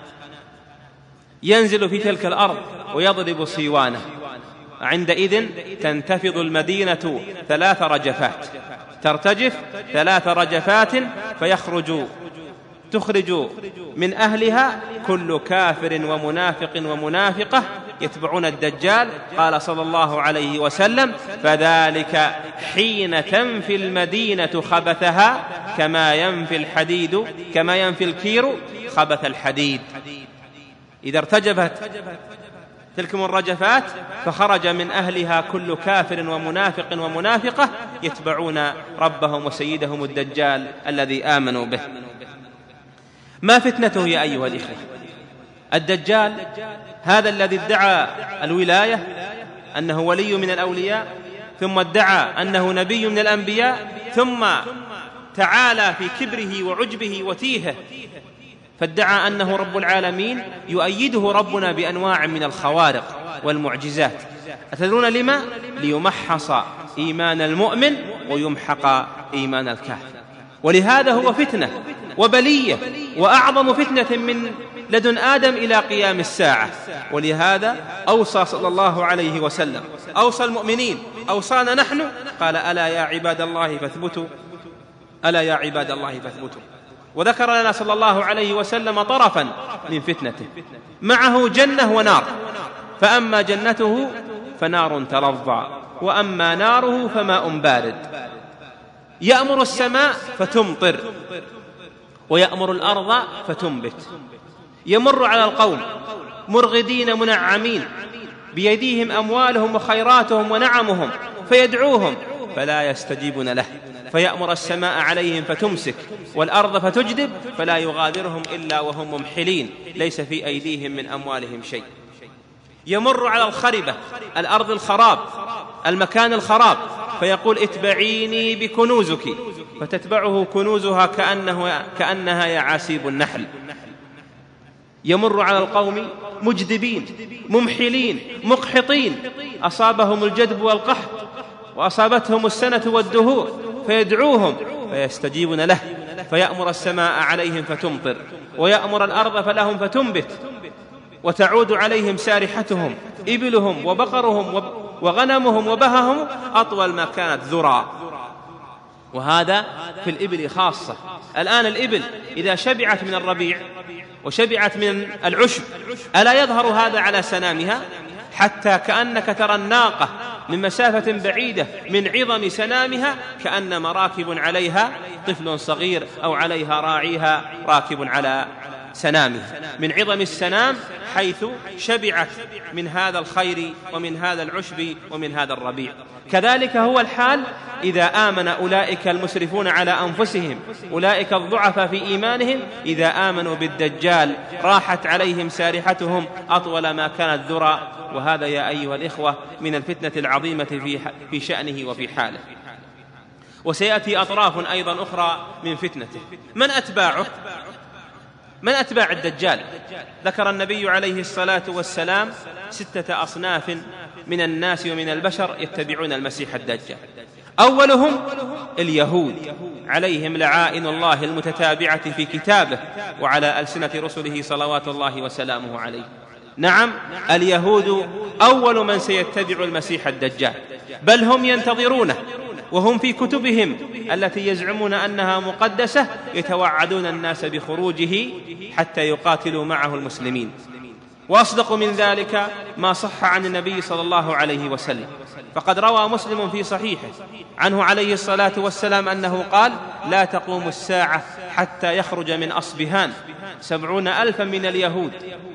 ينزل في تلك الأرض ويضرب صيوانه. عندئذ تنتفض المدينة 3 رجفات، ترتجف 3 رجفات، تخرج من أهلها كل كافر ومنافق ومنافقة يتبعون الدجال. قال صلى الله عليه وسلم فذلك حين تنفي المدينة خبثها كما ينفي الكير خبث الحديد. إذا ارتجفت تلك الرجفات فخرج من أهلها كل كافر ومنافق ومنافقة يتبعون ربهم وسيدهم الدجال الذي آمنوا به. ما فتنته يا أيها الإخوة؟ الدجال هذا الذي ادعى الولاية أنه ولي من الأولياء، ثم ادعى أنه نبي من الأنبياء، ثم تعالى في كبره وعجبه وتيهه فادعى أنه رب العالمين، يؤيده ربنا بأنواع من الخوارق والمعجزات. أتدرون لما؟ ليمحص إيمان المؤمن ويمحق إيمان الكافر. ولهذا هو فتنة وبلية وأعظم فتنة من لدن آدم إلى قيام الساعة. ولهذا أوصى صلى الله عليه وسلم، أوصى المؤمنين، أوصانا نحن، قال ألا يا عباد الله فاثبتوا، ألا يا عباد الله فاثبتوا. وذكر لنا صلى الله عليه وسلم طرفا من فتنته، معه جنة ونار، فأما جنته فنار تلظى، وأما ناره فماء بارد، يأمر السماء فتمطر ويأمر الأرض فتنبت. يمر على القوم مرغدين منعمين بيديهم أموالهم وخيراتهم ونعمهم، فيدعوهم فلا يستجيبون له، فيأمر السماء عليهم فتمسك والأرض فتجدب، فلا يغادرهم إلا وهم ممحلين، ليس في أيديهم من أموالهم شيء. يمر على الخربة، الأرض الخراب، المكان الخراب، فيقول اتبعيني بكنوزك، فتتبعه كنوزها كأنها يعاسيب النحل. يمر على القوم مجدبين ممحلين مقحطين، أصابهم الجدب والقحط وأصابتهم السنة والدهور، فيدعوهم فيستجيبون له، فيأمر السماء عليهم فتمطر ويأمر الأرض فلهم فتنبت، وتعود عليهم سارحتهم، إبلهم وبقرهم وغنمهم وبههم أطول ما كانت ذرى. وهذا في الإبل خاصة. الآن الإبل إذا شبعت من الربيع وشبعت من العشب ألا يظهر هذا على سنامها؟ حتى كأنك ترى الناقة من مسافة بعيدة من عظم سنامها كأنما راكب عليها طفل صغير أو عليها راعيها راكب على سنامها، من عظم السنام حيث شبعت من هذا الخير ومن هذا العشب ومن هذا الربيع. كذلك هو الحال إذا آمن أولئك المسرفون على أنفسهم، أولئك الضعفاء في إيمانهم، إذا آمنوا بالدجال راحت عليهم سارحتهم أطول ما كانت ذرى. وهذا يا أيها الإخوة من الفتنة العظيمة في شأنه وفي حاله. وسيأتي أطراف أيضا أخرى من فتنته. من أتباعه؟ من أتباع الدجال؟ ذكر النبي عليه الصلاة والسلام 6 أصناف من الناس ومن البشر يتبعون المسيح الدجال. أولهم اليهود عليهم لعائن الله المتتابعة في كتابه وعلى ألسنة رسله صلوات الله وسلامه عليه. نعم، اليهود أول من سيتبع المسيح الدجال، بل هم ينتظرونه، وهم في كتبهم التي يزعمون أنها مقدسة يتوعدون الناس بخروجه حتى يقاتلوا معه المسلمين. وأصدق من ذلك ما صح عن النبي صلى الله عليه وسلم، فقد روى مسلم في صحيحه عنه عليه الصلاة والسلام أنه قال: لا تقوم الساعة حتى يخرج من أصبهان 70,000 من اليهود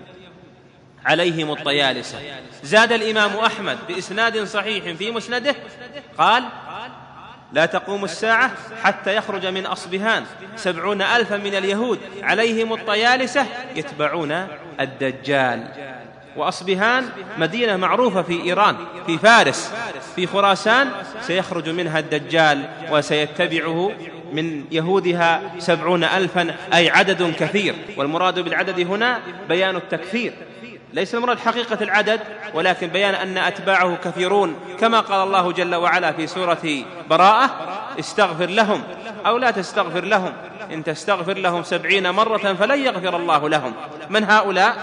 عليهم الطيالسة. زاد الإمام أحمد بإسناد صحيح في مسنده قال: لا تقوم الساعة حتى يخرج من أصبهان 70,000 من اليهود عليهم الطيالسة يتبعون الدجال. وأصبهان مدينة معروفة في إيران، في فارس، في خراسان، سيخرج منها الدجال وسيتبعه من يهودها 70,000، أي عدد كثير. والمراد بالعدد هنا بيان التكثير، ليس المراد حقيقة العدد، ولكن بيان أن أتباعه كثيرون، كما قال الله جل وعلا في سورة براءة: استغفر لهم أو لا تستغفر لهم، إن تستغفر لهم 70 مرة فلن يغفر الله لهم. من هؤلاء؟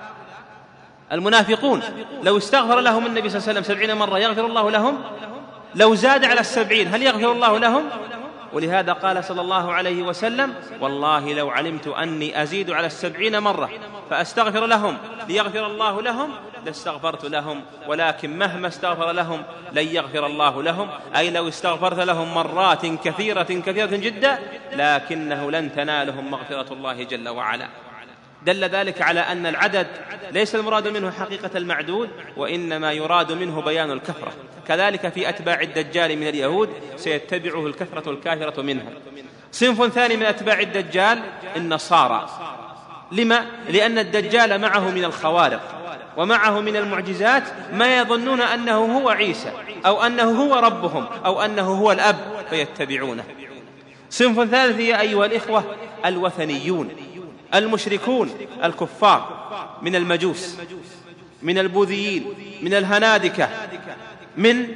المنافقون. لو استغفر لهم النبي صلى الله عليه وسلم 70 مرة يغفر الله لهم؟ لو زاد على 70 هل يغفر الله لهم؟ ولهذا قال صلى الله عليه وسلم: والله لو علمت أني أزيد على 70 مرة فأستغفر لهم ليغفر الله لهم لاستغفرت لهم، ولكن مهما استغفر لهم لن يغفر الله لهم، أي لو استغفرت لهم مرات كثيرة جدا لكنه لن تنالهم مغفرة الله جل وعلا. دل ذلك على أن العدد ليس المراد منه حقيقة المعدود، وإنما يراد منه بيان الكثرة. كذلك في أتباع الدجال من اليهود سيتبعه الكثرة الكافرة منهم. صنف ثاني من أتباع الدجال النصارى. لما؟ لأن الدجال معه من الخوارق ومعه من المعجزات ما يظنون أنه هو عيسى أو أنه هو ربهم أو أنه هو الأب فيتبعونه. صنف ثالث يا أيها الإخوة الوثنيون المشركون الكفار من المجوس، من البوذيين، من الهنادكة، من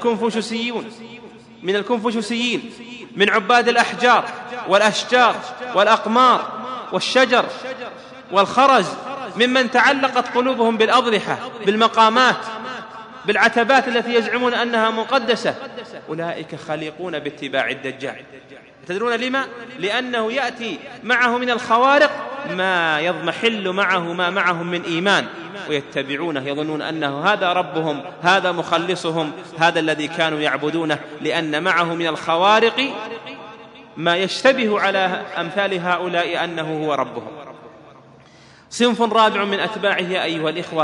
الكونفوشيوسيين، من عباد الأحجار والأشجار والأقمار والشجر والخرز، ممن تعلقت قلوبهم بالأضرحة، بالمقامات، بالعتبات التي يزعمون أنها مقدسة. أولئك خليقون باتباع الدجال. تدرون لما؟ لأنه يأتي معه من الخوارق ما يضمحل معه ما معهم من إيمان، ويتبعونه يظنون أنه هذا ربهم، هذا مخلصهم، هذا الذي كانوا يعبدونه، لأن معه من الخوارق ما يشتبه على أمثال هؤلاء أنه هو ربهم. صنف رابع من أتباعه يا أيها الإخوة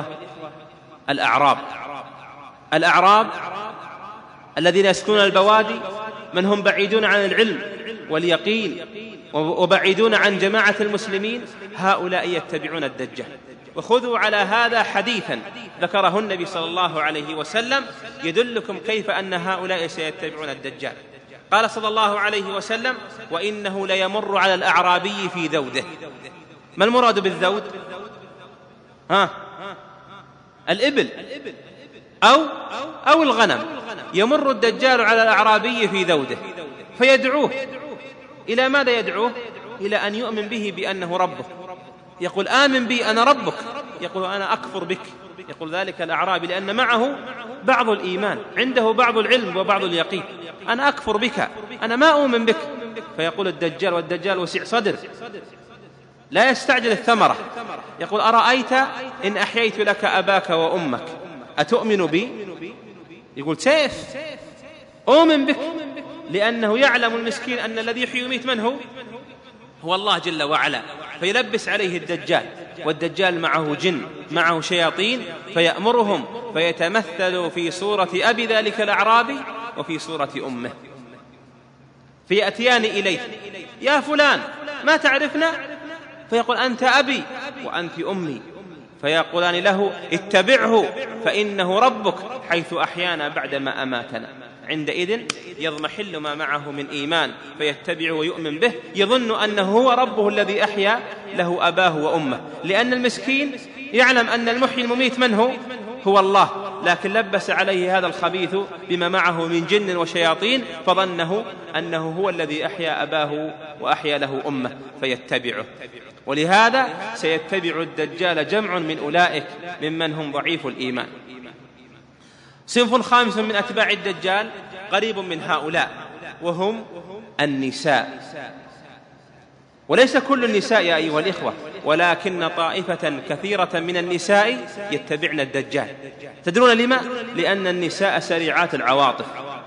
الأعراب الذين يسكنون البوادي، من هم بعيدون عن العلم واليقين وبعيدون عن جماعة المسلمين، هؤلاء يتبعون الدجال. وخذوا على هذا حديثا ذكره النبي صلى الله عليه وسلم يدلكم كيف أن هؤلاء سيتبعون الدجال. قال صلى الله عليه وسلم: وإنه ليمر على الأعرابي في ذوده. ما المراد بالذود؟ الإبل أو الغنم. يمر الدجال على الأعرابي في ذوده فيدعوه. إلى ماذا يدعوه؟ إلى أن يؤمن به بأنه ربه. يقول: آمن بي أنا ربك. يقول: أنا أكفر بك. يقول ذلك الأعرابي لأن معه بعض الإيمان، عنده بعض العلم وبعض اليقين: أنا أكفر بك، أنا ما أؤمن بك. فيقول الدجال، والدجال وسع صدر لا يستعجل الثمرة، يقول: أرأيت إن أحييت لك أباك وأمك أتؤمن بي؟ يقول: سيف أؤمن بك، لأنه يعلم المسكين أن الذي يحيي ويميت من هو الله جل وعلا. فيلبس عليه الدجال، والدجال معه جن، معه شياطين، فيأمرهم فيتمثل في صورة أبي ذلك الأعرابي وفي صورة أمه، فيأتيان إليه: يا فلان ما تعرفنا؟ فيقول: أنت أبي وأنت أمي. فيقولان له: اتبعه فإنه ربك حيث أحيانا بعدما أماتنا. عندئذ يضمحل ما معه من إيمان فيتبع ويؤمن به، يظن أنه هو ربه الذي أحيا له أباه وأمه، لأن المسكين يعلم أن المحيي المميت من هو الله، لكن لبس عليه هذا الخبيث بما معه من جن وشياطين، فظنه أنه هو الذي أحيا أباه وأحيا له أمه فيتبعه. ولهذا سيتبع الدجال جمع من أولئك ممن هم ضعيف الإيمان. صنف خامس من أتباع الدجال قريب من هؤلاء، وهم النساء. وليس كل النساء يا أيها الإخوة، ولكن طائفة كثيرة من النساء يتبعن الدجال. تدرون لما؟ لأن النساء سريعات العواطف،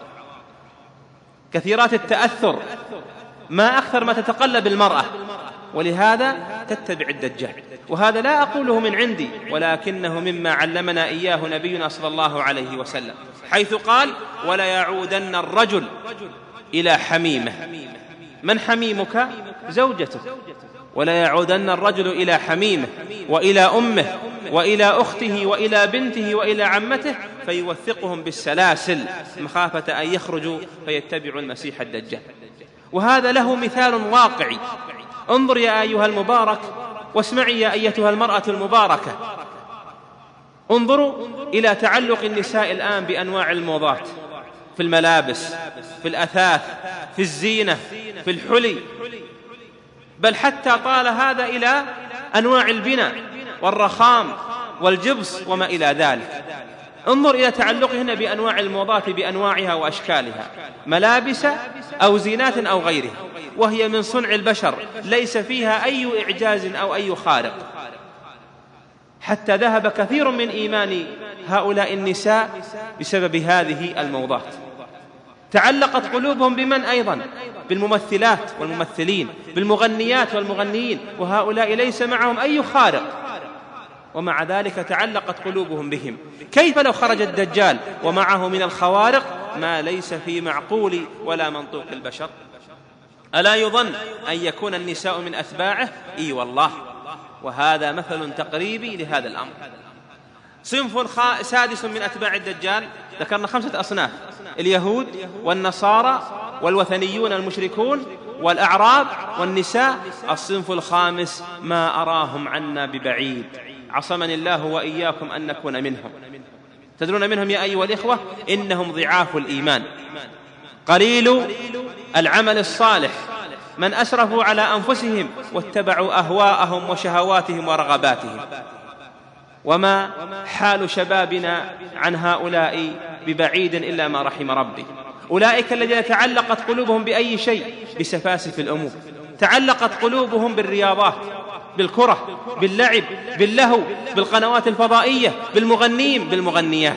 كثيرات التأثر، ما أكثر ما تتقلب المرأة، ولهذا تتبع الدجال. وهذا لا أقوله من عندي، ولكنه مما علمنا إياه نبينا صلى الله عليه وسلم، حيث قال: ولا يعودن الرجل إلى حميمه. من حميمك؟ زوجته. ولا يعودن الرجل إلى حميمه وإلى أمه وإلى أخته وإلى بنته وإلى عمته فيوثقهم بالسلاسل مخافة أن يخرجوا فيتبعوا المسيح الدجال. وهذا له مثال واقعي. انظر يا أيها المبارك، واسمعي يا أيتها المرأة المباركة، انظروا إلى تعلق النساء الآن بأنواع الموضات، في الملابس، في الأثاث، في الزينة، في الحلي، بل حتى طال هذا إلى أنواع البناء والرخام والجبس وما إلى ذلك. انظر إلى تعلقهن بأنواع الموضات بأنواعها وأشكالها، ملابس أو زينات أو غيرها، وهي من صنع البشر، ليس فيها أي إعجاز أو أي خارق، حتى ذهب كثير من إيمان هؤلاء النساء بسبب هذه الموضات. تعلقت قلوبهم بمن أيضا؟ بالممثلات والممثلين، بالمغنيات والمغنيين، وهؤلاء ليس معهم أي خارق، ومع ذلك تعلقت قلوبهم بهم. كيف لو خرج الدجال ومعه من الخوارق ما ليس في معقول ولا منطوق البشر؟ ألا يظن أن يكون النساء من أتباعه؟ إي والله، وهذا مثل تقريبي لهذا الأمر. صنف سادس من أتباع الدجال، ذكرنا 5 أصناف: اليهود والنصارى والوثنيون المشركون والأعراب والنساء. الصنف الخامس ما أراهم عنا ببعيد، عصمني الله وإياكم أن نكون منهم. تدرون منهم يا أيها الإخوة؟ إنهم ضعاف الإيمان، قليل العمل الصالح، من أسرفوا على أنفسهم واتبعوا أهواءهم وشهواتهم ورغباتهم. وما حال شبابنا عن هؤلاء ببعيد إلا ما رحم ربي. أولئك الذين تعلقت قلوبهم بأي شيء؟ بسفاسف الأمور. تعلقت قلوبهم بالرياضات، بالكرة، باللعب، باللهو، بالقنوات الفضائية، بالمغنين، بالمغنيات.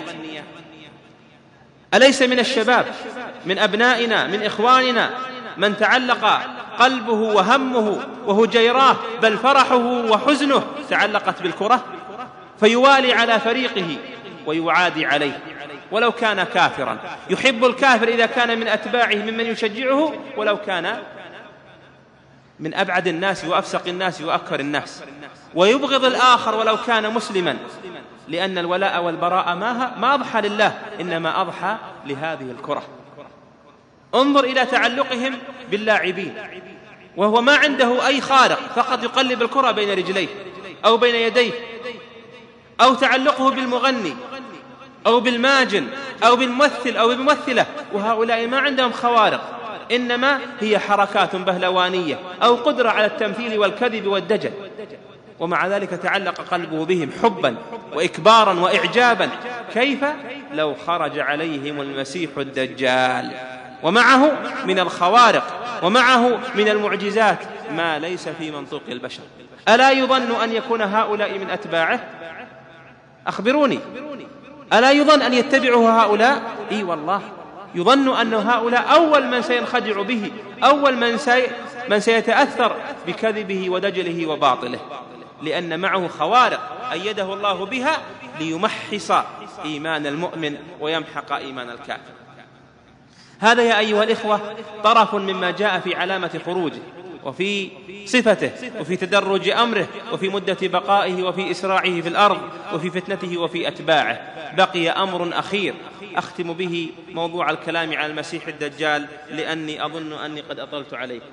أليس من الشباب، من أبنائنا، من إخواننا من تعلق قلبه وهمه وهجيراه بل فرحه وحزنه تعلقت بالكرة، فيوالي على فريقه ويعادي عليه ولو كان كافرا، يحب الكافر إذا كان من أتباعه ممن يشجعه ولو كان من أبعد الناس وأفسق الناس وأكثر الناس، ويبغض الآخر ولو كان مسلما، لأن الولاء والبراء ما أضحى لله، إنما أضحى لهذه الكرة. انظر إلى تعلقهم باللاعبين وهو ما عنده أي خارق، فقط يقلب الكرة بين رجليه أو بين يديه، أو تعلقه بالمغني أو بالماجن أو بالممثل أو بالممثلة، وهؤلاء ما عندهم خوارق، إنما هي حركات بهلوانية أو قدرة على التمثيل والكذب والدجل، ومع ذلك تعلق قلبه بهم حبا وإكبارا وإعجابا. كيف لو خرج عليهم المسيح الدجال ومعه من الخوارق ومعه من المعجزات ما ليس في منطوق البشر؟ ألا يظن أن يكون هؤلاء من أتباعه؟ أخبروني، ألا يظن أن يتبعه هؤلاء؟ إي والله، يظن أن هؤلاء أول من سينخدع به، أول من سيتأثر بكذبه ودجله وباطله، لأن معه خوارق أيده الله بها ليمحص إيمان المؤمن ويمحق إيمان الكافر. هذا يا أيها الإخوة طرف مما جاء في علامة خروجه وفي صفته وفي تدرج أمره وفي مدة بقائه وفي إسراعه في الأرض وفي فتنته وفي أتباعه. بقي أمر أخير أختم به موضوع الكلام عن المسيح الدجال، لأني أظن أني قد أطلت عليكم.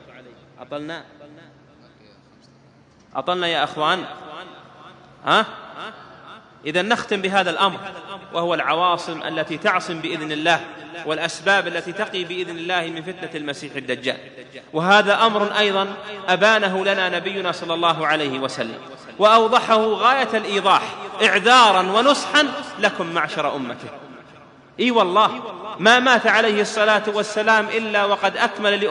أطلنا يا أخوان؟ إذن نختم بهذا الأمر، وهو العواصم التي تعصم بإذن الله والأسباب التي تقي بإذن الله من فتنة المسيح الدجال. وهذا أمر أيضا أبانه لنا نبينا صلى الله عليه وسلم وأوضحه غاية الإيضاح إعذارا ونصحا لكم معشر أمته. إي والله ما مات عليه الصلاة والسلام إلا وقد أكمل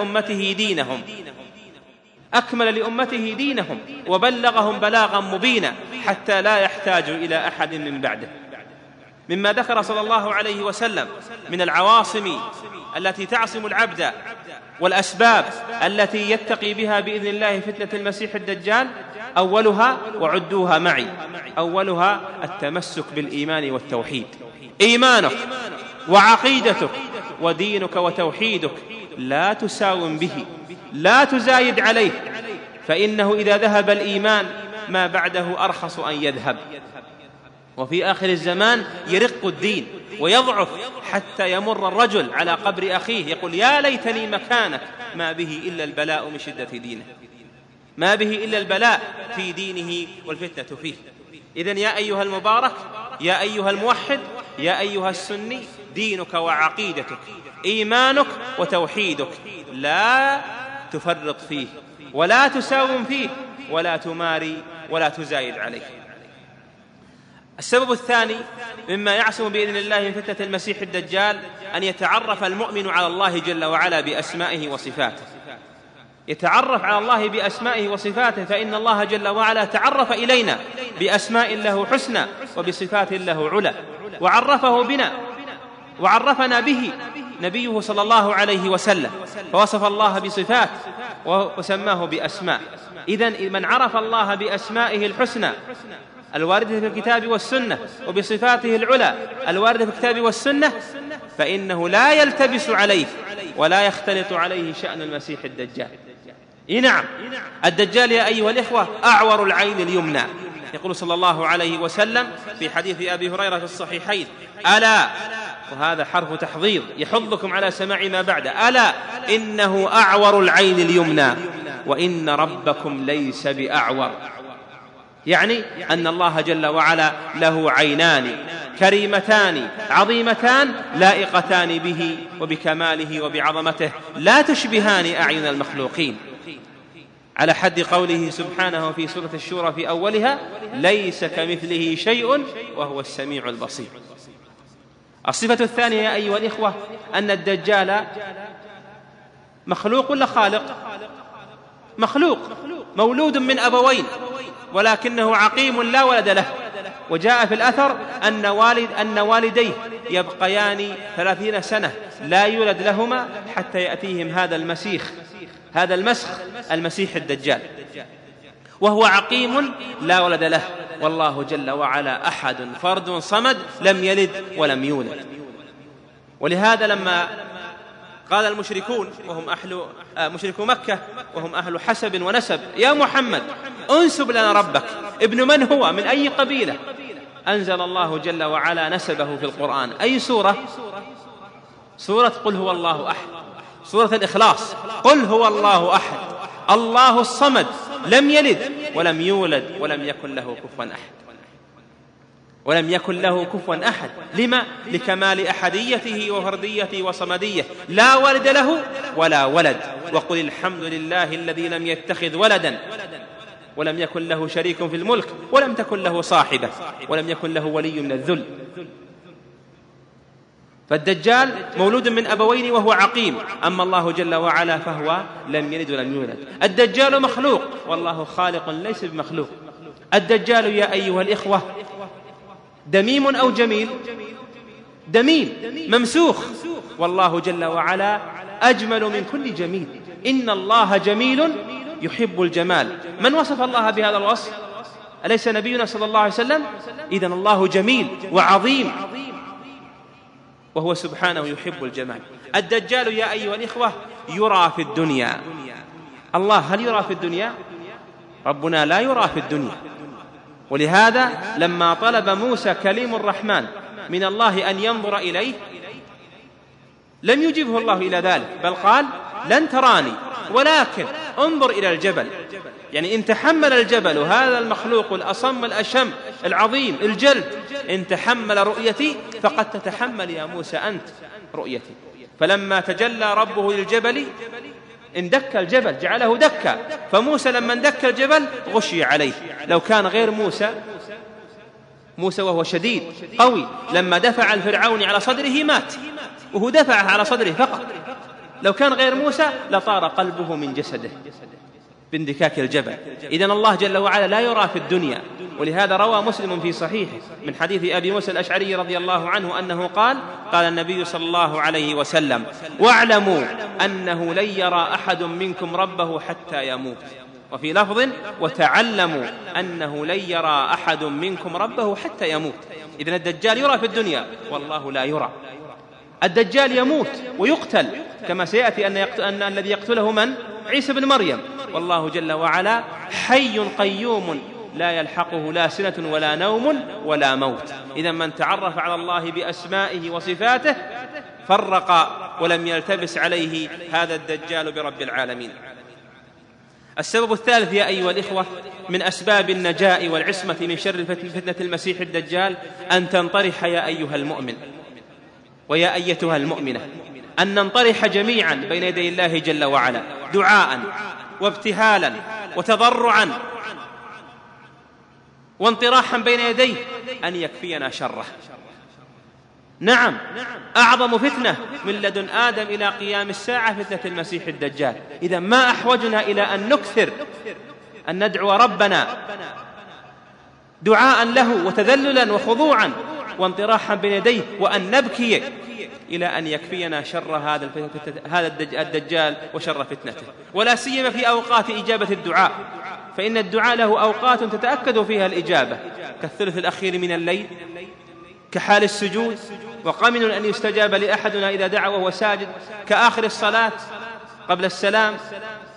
لأمته دينهم وبلغهم بلاغا مبينا حتى لا يحتاج إلى أحد من بعده. مما ذكر صلى الله عليه وسلم من العواصم التي تعصم العبد والأسباب التي يتقي بها بإذن الله فتنة المسيح الدجال، أولها وعدوها معي، أولها التمسك بالإيمان والتوحيد. إيمانك وعقيدتك ودينك وتوحيدك لا تساوم به، لا تزايد عليه، فإنه إذا ذهب الإيمان ما بعده أرخص أن يذهب. وفي آخر الزمان يرق الدين ويضعف حتى يمر الرجل على قبر أخيه يقول يا ليتني مكانك، ما به إلا البلاء من شدة دينه، ما به إلا البلاء في دينه والفتنة فيه. إذن يا أيها المبارك، يا أيها الموحد، يا أيها السني، دينك وعقيدتك، إيمانك وتوحيدك لا تفرط فيه ولا تساوم فيه ولا تماري ولا تزايد عليه. السبب الثاني مما يعصم بإذن الله من فتنة المسيح الدجال أن يتعرف المؤمن على الله جل وعلا بأسمائه وصفاته. يتعرف على الله بأسمائه وصفاته، فإن الله جل وعلا تعرف إلينا بأسماء له حسنى وبصفات له علا، وعرفه بنا وعرفنا به نبيه صلى الله عليه وسلم، فوصف الله بصفات وسماه بأسماء. إذن من عرف الله بأسمائه الحسنى الواردة في الكتاب والسنة وبصفاته العلى الواردة في الكتاب والسنة، فإنه لا يلتبس عليه ولا يختلط عليه شأن المسيح الدجال. نعم، الدجال يا أيها الإخوة أعور العين اليمنى. يقول صلى الله عليه وسلم في حديث أبي هريرة في الصحيحين: ألا، وهذا حرف تحضيض يحضكم على سماع ما بعده، ألا إنه أعور العين اليمنى وإن ربكم ليس بأعور. يعني أن الله جل وعلا له عينان كريمتان عظيمتان لائقتان به وبكماله وبعظمته، لا تشبهان أعين المخلوقين، على حد قوله سبحانه في سورة الشورى في أولها: ليس كمثله شيء وهو السميع البصير. الصفة الثانية يا أيها الإخوة أن الدجال مخلوق ولا خالق؟ مخلوق، مولود من أبوين، ولكنه عقيم لا ولد له. وجاء في الأثر أن والديه يبقيان 30 سنة لا يولد لهما حتى يأتيهم هذا المسيح الدجال، وهو عقيم لا ولد له، والله جل وعلا أحد فرد صمد لم يلد ولم يولد. ولهذا لما قال المشركون وهم مشركو مكة وهم أهل حسب ونسب: يا محمد انسب لنا ربك، ابن من هو، من أي قبيلة؟ أنزل الله جل وعلا نسبه في القرآن. أي سورة؟ سورة قل هو الله أحد، سورة الإخلاص: قل هو الله أحد الله الصمد لم يلد ولم يولد ولم يكن له كفوا أحد. ولم يكن له كفوا أحد. لما؟ لكمال أحديته وفرديته وصمدية، لا ولد له ولا ولد. وقل الحمد لله الذي لم يتخذ ولدا ولم يكن له شريك في الملك ولم تكن له صاحبة ولم يكن له ولي من الذل. فالدجال مولود من أبوين وهو عقيم، أما الله جل وعلا فهو لم يلد ولم يولد. الدجال مخلوق والله خالق ليس بمخلوق. الدجال يا أيها الإخوة دميم أو جميل؟ دميم ممسوخ، والله جل وعلا أجمل من كل جميل. إن الله جميل يحب الجمال. من وصف الله بهذا الوصف؟ أليس نبينا صلى الله عليه وسلم؟ إذن الله جميل وعظيم وهو سبحانه يحب الجمال. الدجال يا أيها الإخوة يرى في الدنيا. الله هل يرى في الدنيا؟ ربنا لا يرى في الدنيا. ولهذا لما طلب موسى كليم الرحمن من الله أن ينظر إليه لم يجبه الله إلى ذلك، بل قال: لن تراني ولكن انظر إلى الجبل. يعني إن تحمل الجبل هذا المخلوق الأصم الأشم العظيم الجلد، إن تحمل رؤيتي فقد تتحمل يا موسى أنت رؤيتي. فلما تجلى ربه للجبل اندك الجبل، جعله دكا، فموسى لما اندك الجبل غشي عليه. لو كان غير موسى وهو شديد قوي، لما دفع الفرعون على صدره مات، وهو دفعه على صدره فقط. لو كان غير موسى لطار قلبه من جسده باندكاك الجبل. إذن الله جل وعلا لا يرى في الدنيا. ولهذا روى مسلم في صحيحه من حديث أبي موسى الأشعري رضي الله عنه أنه قال النبي صلى الله عليه وسلم: واعلموا أنه لن يرى أحد منكم ربه حتى يموت. وفي لفظ: وتعلموا أنه لن يرى أحد منكم ربه حتى يموت. إذن الدجال يرى في الدنيا والله لا يرى. الدجال يموت ويقتل، كما سيأتي أن الذي يقتله من؟ عيسى بن مريم. والله جل وعلا حي قيوم لا يلحقه لا سنة ولا نوم ولا موت. إذا من تعرف على الله بأسمائه وصفاته فرق ولم يلتبس عليه هذا الدجال برب العالمين. السبب الثالث يا أيها الإخوة من أسباب النجاة والعصمة من شر فتنة المسيح الدجال أن تنطرح يا أيها المؤمن ويا أيتها المؤمنة، أن ننطرح جميعا بين يدي الله جل وعلا دعاء وابتهالا وتضرعا وانطراحا بين يديه أن يكفينا شره. نعم، أعظم فتنة من لدن آدم إلى قيام الساعة فتنة المسيح الدجال. إذا ما أحوجنا إلى أن نكثر أن ندعو ربنا دعاء له وتذللا وخضوعا وانطراحا بين يديه، وأن نبكي إلى أن يكفينا شر هذا الدجال وشر فتنته، ولا سيما في أوقات إجابة الدعاء، فإن الدعاء له أوقات تتأكد فيها الإجابة، كالثلث الأخير من الليل، كحال السجود، وقمن أن يستجاب لأحدنا إذا دعا وهو ساجد، كآخر الصلاة قبل السلام،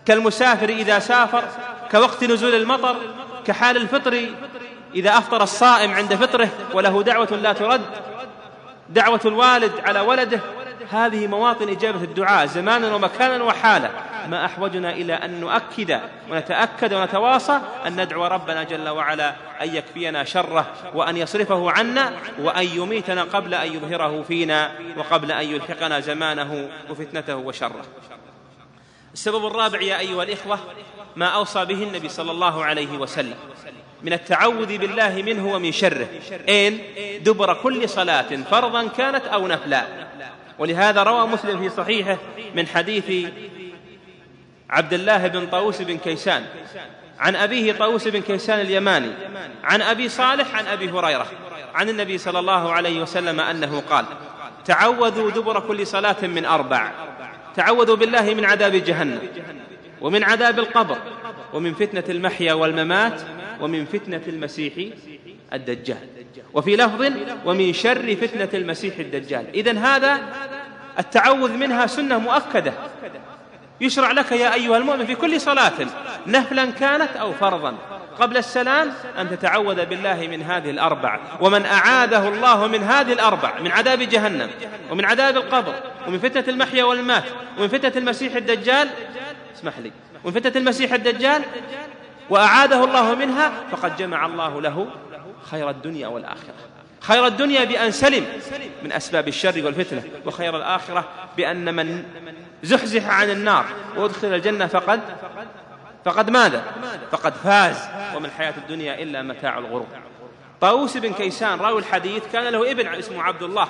كالمسافر إذا سافر، كوقت نزول المطر، كحال الفطر إذا أفطر الصائم عند فطره وله دعوة لا ترد، دعوة الوالد على ولده. هذه مواطن إجابة الدعاء زمانا ومكانا وحالا. ما أحوجنا إلى أن نؤكد ونتأكد ونتواصى أن ندعو ربنا جل وعلا أن يكفينا شره، وأن يصرفه عنا، وأن يميتنا قبل أن يظهره فينا، وقبل أن يلحقنا زمانه وفتنته وشره. السبب الرابع يا أيها الإخوة ما أوصى به النبي صلى الله عليه وسلم من التعوذ بالله منه ومن شره، دبر كل صلاة فرضا كانت أو نفلا. ولهذا روى مسلم في صحيحه من حديث عبد الله بن طاووس بن كيسان عن أبيه طاووس بن كيسان اليماني عن أبي صالح عن أبي هريرة عن النبي صلى الله عليه وسلم أنه قال: تعوذوا دبر كل صلاة من 4، تعوذوا بالله من عذاب جهنم، ومن عذاب القبر، ومن فتنة المحيا والممات، ومن فتنة المسيح الدجال. وفي لفظ: ومن شر فتنة المسيح الدجال. إذن هذا التعوذ منها سنة مؤكدة يشرع لك يا أيها المؤمن في كل صلاة نفلا كانت أو فرضا قبل السلام أن تتعوذ بالله من هذه 4. ومن أعاذه الله من هذه 4 من عذاب جهنم، ومن عذاب القبر، ومن فتنة المحيا والممات، ومن فتنة المسيح الدجال، اسمح لي، ومن فتنة المسيح الدجال، وأعاذه الله منها، فقد جمع الله له خير الدنيا والآخرة. خير الدنيا بأن سلم من أسباب الشر والفتنة، وخير الآخرة بأن من زحزح عن النار وادخل الجنة فقد ماذا؟ فقد فاز، وما الحياة الدنيا إلا متاع الغرور. طاووس بن كيسان راوي الحديث كان له ابن اسمه عبد الله،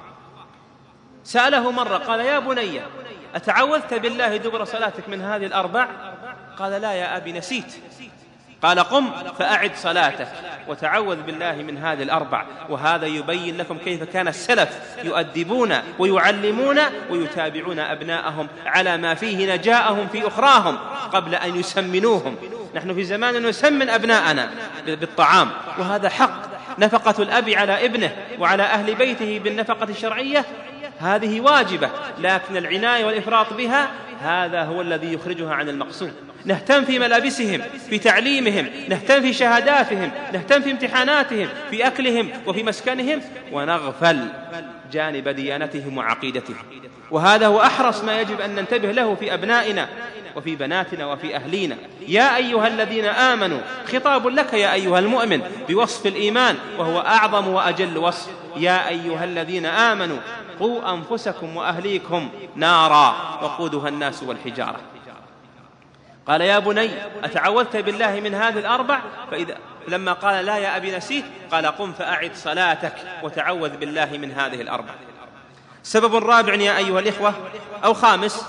سأله مرة قال: يا بني أتعوذت بالله دبر صلاتك من هذه 4؟ قال: لا يا أبي، نسيت. قال: قم فأعد صلاتك وتعوذ بالله من هذه 4. وهذا يبين لكم كيف كان السلف يؤدبون ويعلمون ويتابعون أبناءهم على ما فيه نجاءهم في أخراهم قبل أن يسمنوهم. نحن في زمان نسمن أبناءنا بالطعام، وهذا حق. نفقة الأب على ابنه وعلى أهل بيته بالنفقة الشرعية هذه واجبة، لكن العناية والإفراط بها هذا هو الذي يخرجها عن المقصود. نهتم في ملابسهم، في تعليمهم، نهتم في شهاداتهم، نهتم في امتحاناتهم، في أكلهم وفي مسكنهم، ونغفل جانب ديانتهم وعقيدتهم. وهذا هو أحرص ما يجب أن ننتبه له في أبنائنا وفي بناتنا وفي أهلينا. يا أيها الذين آمنوا، خطاب لك يا أيها المؤمن بوصف الإيمان، وهو أعظم وأجل وصف. يا أيها الذين آمنوا قوا أنفسكم وأهليكم نارا وقودها الناس والحجارة. قال: يا بني أتعوذت بالله من هذه 4؟ لما قال: لا يا أبي نسيت، قال: قم فأعد صلاتك وتعوذ بالله من هذه 4. سبب رابع يا أيها الإخوة أو خامس،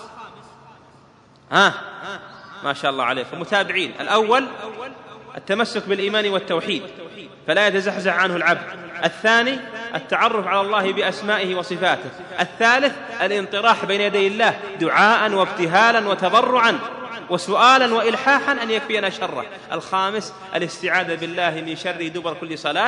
ما شاء الله عليكم متابعين. الأول التمسك بالإيمان والتوحيد فلا يتزحزح عنه العبد. الثاني التعرف على الله بأسمائه وصفاته. الثالث الانطراح بين يدي الله دعاء وابتهالا وتضرعا وسؤالا وإلحاحا أن يكفينا شره. الخامس الاستعاذة بالله من شر دبر كل صلاة.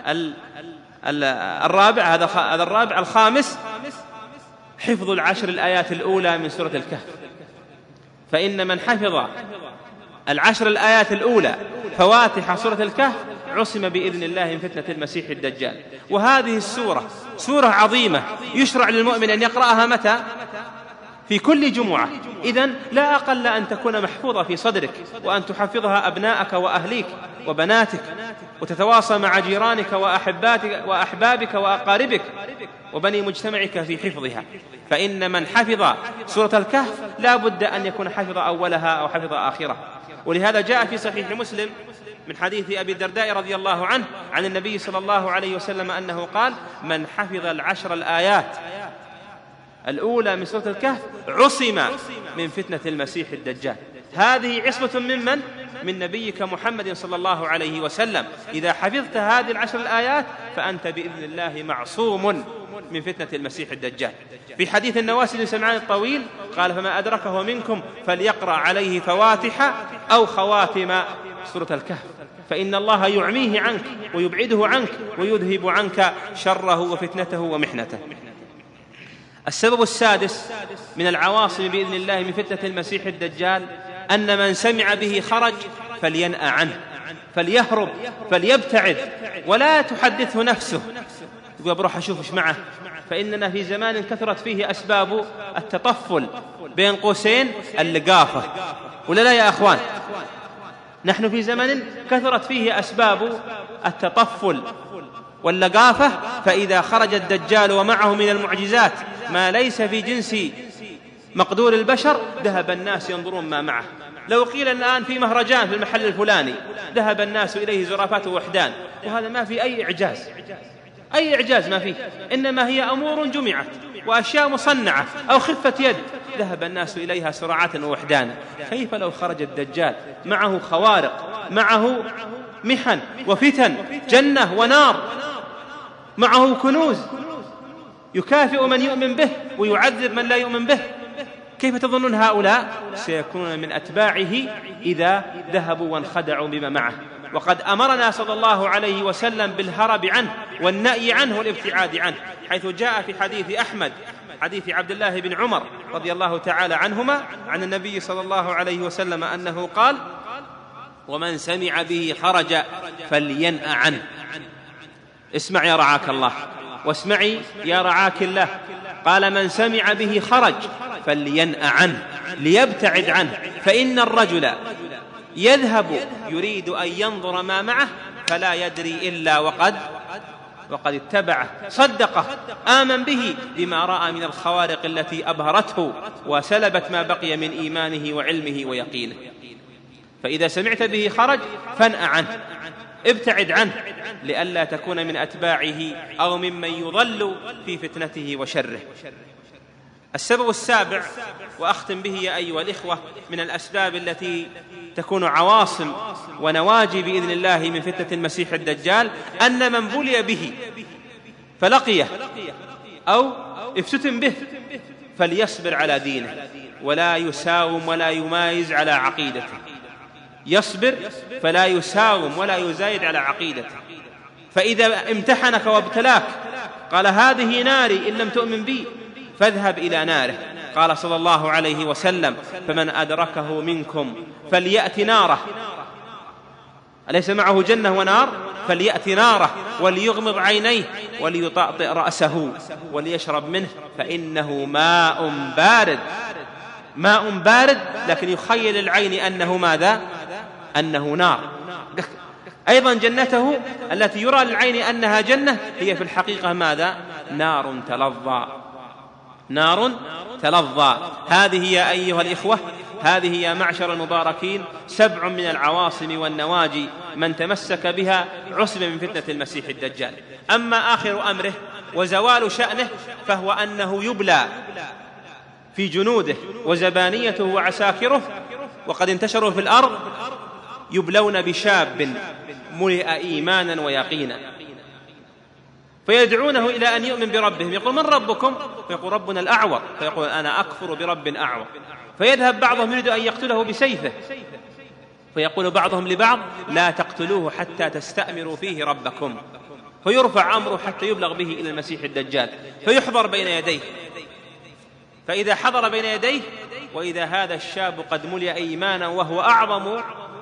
الرابع هذا الرابع. الخامس حفظ 10 الآيات الأولى من سورة الكهف، فإن من حفظ 10 الآيات الأولى فواتح سورة الكهف عصم بإذن الله من فتنة المسيح الدجال. وهذه السورة سورة عظيمة يشرع للمؤمن أن يقرأها متى؟ في كل جمعة. إذن لا أقل أن تكون محفوظة في صدرك، وأن تحفظها أبناءك وأهليك وبناتك، وتتواصى مع جيرانك وأحبابك وأقاربك وبني مجتمعك في حفظها. فإن من حفظ سورة الكهف لا بد أن يكون حفظ أولها أو حفظ آخرها. ولهذا جاء في صحيح مسلم من حديث أبي الدرداء رضي الله عنه عن النبي صلى الله عليه وسلم أنه قال: من حفظ 10 الآيات الأولى من سورة الكهف عصم من فتنة المسيح الدجال. هذه عصمة ممن؟ من نبيك محمد صلى الله عليه وسلم. إذا حفظت هذه 10 الآيات فأنت بإذن الله معصوم من فتنة المسيح الدجال. في حديث النواس بن سمعان الطويل قال: فما أدركه منكم فليقرأ عليه فواتح أو خواتم سورة الكهف، فإن الله يعميه عنك ويبعده عنك ويذهب عنك شره وفتنته ومحنته. السبب السادس من العواصم بإذن الله من فتنة المسيح الدجال أن من سمع به خرج فلينأ عنه، فليهرب، فليبتعد، ولا تحدثه نفسه يقول بروح أشوف إيش معه، فإننا في زمان كثرت فيه أسباب التطفل بين قوسين اللقافة، ولا لا يا أخوان؟ نحن في زمن كثرت فيه أسباب التطفل واللقافة، فإذا خرج الدجال ومعه من المعجزات ما ليس في جنس مقدور البشر ذهب الناس ينظرون ما معه. لو قيل الآن في مهرجان في المحل الفلاني ذهب الناس إليه زرافات ووحدان، وهذا ما في أي إعجاز، أي إعجاز ما فيه، إنما هي أمور جمعت وأشياء مصنعة أو خفة يد ذهب الناس إليها سرعات ووحدانا. كيف لو خرج الدجال معه خوارق، معه محن وفتن، جنة ونار، معه كنوز، يكافئ من يؤمن به ويعذب من لا يؤمن به؟ كيف تظنون هؤلاء سيكونون من أتباعه إذا ذهبوا وانخدعوا بما معه؟ وقد أمرنا صلى الله عليه وسلم بالهرب عنه والنأي عنه والابتعاد عنه، حيث جاء في حديث أحمد حديث عبد الله بن عمر رضي الله تعالى عنهما عن النبي صلى الله عليه وسلم أنه قال: ومن سمع به خرج فلينأ عنه. اسمع يا رعاك الله، واسمعي يا رعاك الله، قال: من سمع به خرج فلينأ عنه، ليبتعد عنه، فإن الرجل يذهب يريد أن ينظر ما معه فلا يدري إلا وقد اتبعه، صدقه، آمن به بما رأى من الخوارق التي أبهرته وسلبت ما بقي من إيمانه وعلمه ويقينه. فإذا سمعت به خرج فانأ عنه، ابتعد عنه، لئلا تكون من أتباعه أو ممن يضل في فتنته وشره. السبب السابع، وأختم به يا أيها الإخوة، من الأسباب التي تكون عواصم ونواجي بإذن الله من فتنة المسيح الدجال، أن من بلي به فلقيه أو افتتن به فليصبر على دينه ولا يساوم ولا يمايز على عقيدته. يصبر فلا يساوم ولا يزايد على عقيدته. فإذا امتحنك وابتلاك قال: هذه ناري إن لم تؤمن بي، فاذهب إلى ناره. قال صلى الله عليه وسلم: فمن أدركه منكم فليأت ناره، أليس معه جنة ونار؟ فليأت ناره وليغمض عينيه وليطأطئ رأسه وليشرب منه، فإنه ماء بارد، ماء بارد، لكن يخيل العين أنه ماذا؟ أنه نار. أيضا جنته التي يرى للعين أنها جنة هي في الحقيقة ماذا؟ نار تلظى، نار تلظى. هذه يا أيها الإخوة، هذه يا معشر المباركين 7 من العواصم والنواجي من تمسك بها عصم من فتنة المسيح الدجال. أما آخر أمره وزوال شأنه فهو أنه يبلى في جنوده وزبانيته وعساكره، وقد انتشروا في الأرض، يبلون بشاب ملئ إيمانا ويقينا، فيدعونه إلى أن يؤمن بربهم. يقول: من ربكم؟ فيقول: ربنا الأعور. فيقول: أنا أكفر برب أعور. فيذهب بعضهم يريد أن يقتله بسيفه، فيقول بعضهم لبعض: لا تقتلوه حتى تستأمروا فيه ربكم. فيرفع أمره حتى يبلغ به إلى المسيح الدجال، فيحضر بين يديه. فإذا حضر بين يديه وإذا هذا الشاب قد ملئ إيمانا وهو أعظم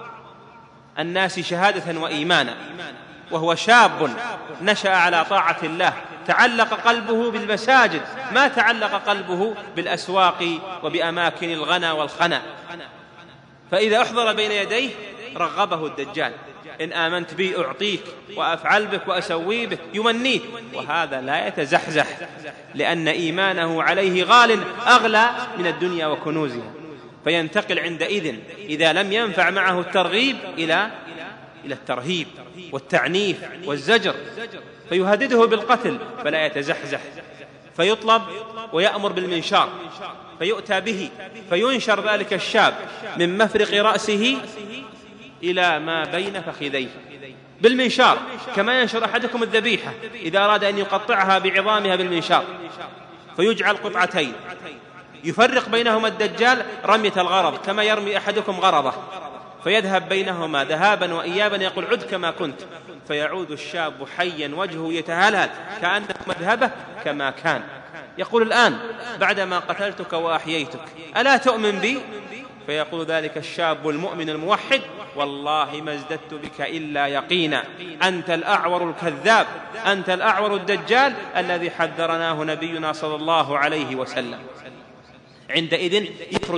الناس شهادة وإيمانا، وهو شاب نشأ على طاعة الله، تعلق قلبه بالمساجد، ما تعلق قلبه بالأسواق وبأماكن الغنى والخنا. فإذا أحضر بين يديه رغبه الدجال: إن آمنت بي أعطيك وأفعل بك وأسوي بك، يمنيه، وهذا لا يتزحزح، لأن إيمانه عليه غال أغلى من الدنيا وكنوزها. فينتقل عندئذ إذا لم ينفع معه الترغيب إلى الترهيب والتعنيف والزجر، فيهدده بالقتل فلا يتزحزح، فيطلب ويأمر بالمنشار، فيؤتى به فينشر ذلك الشاب من مفرق رأسه إلى ما بين فخذيه بالمنشار، كما ينشر أحدكم الذبيحة إذا أراد أن يقطعها بعظامها بالمنشار، فيجعل قطعتين، يفرق بينهما الدجال رمية الغرض كما يرمي أحدكم غرضه، فيذهب بينهما ذهابا وإيابا، يقول: عد كما كنت. فيعود الشاب حيا وجهه يتهلهل كأن مذهبه كما كان، يقول الآن بعدما قتلتك وأحييتك ألا تؤمن بي؟ فيقول ذلك الشاب المؤمن الموحد: والله ما ازددت بك إلا يقينا، أنت الأعور الكذاب، أنت الأعور الدجال الذي حذرناه نبينا صلى الله عليه وسلم. عندئذ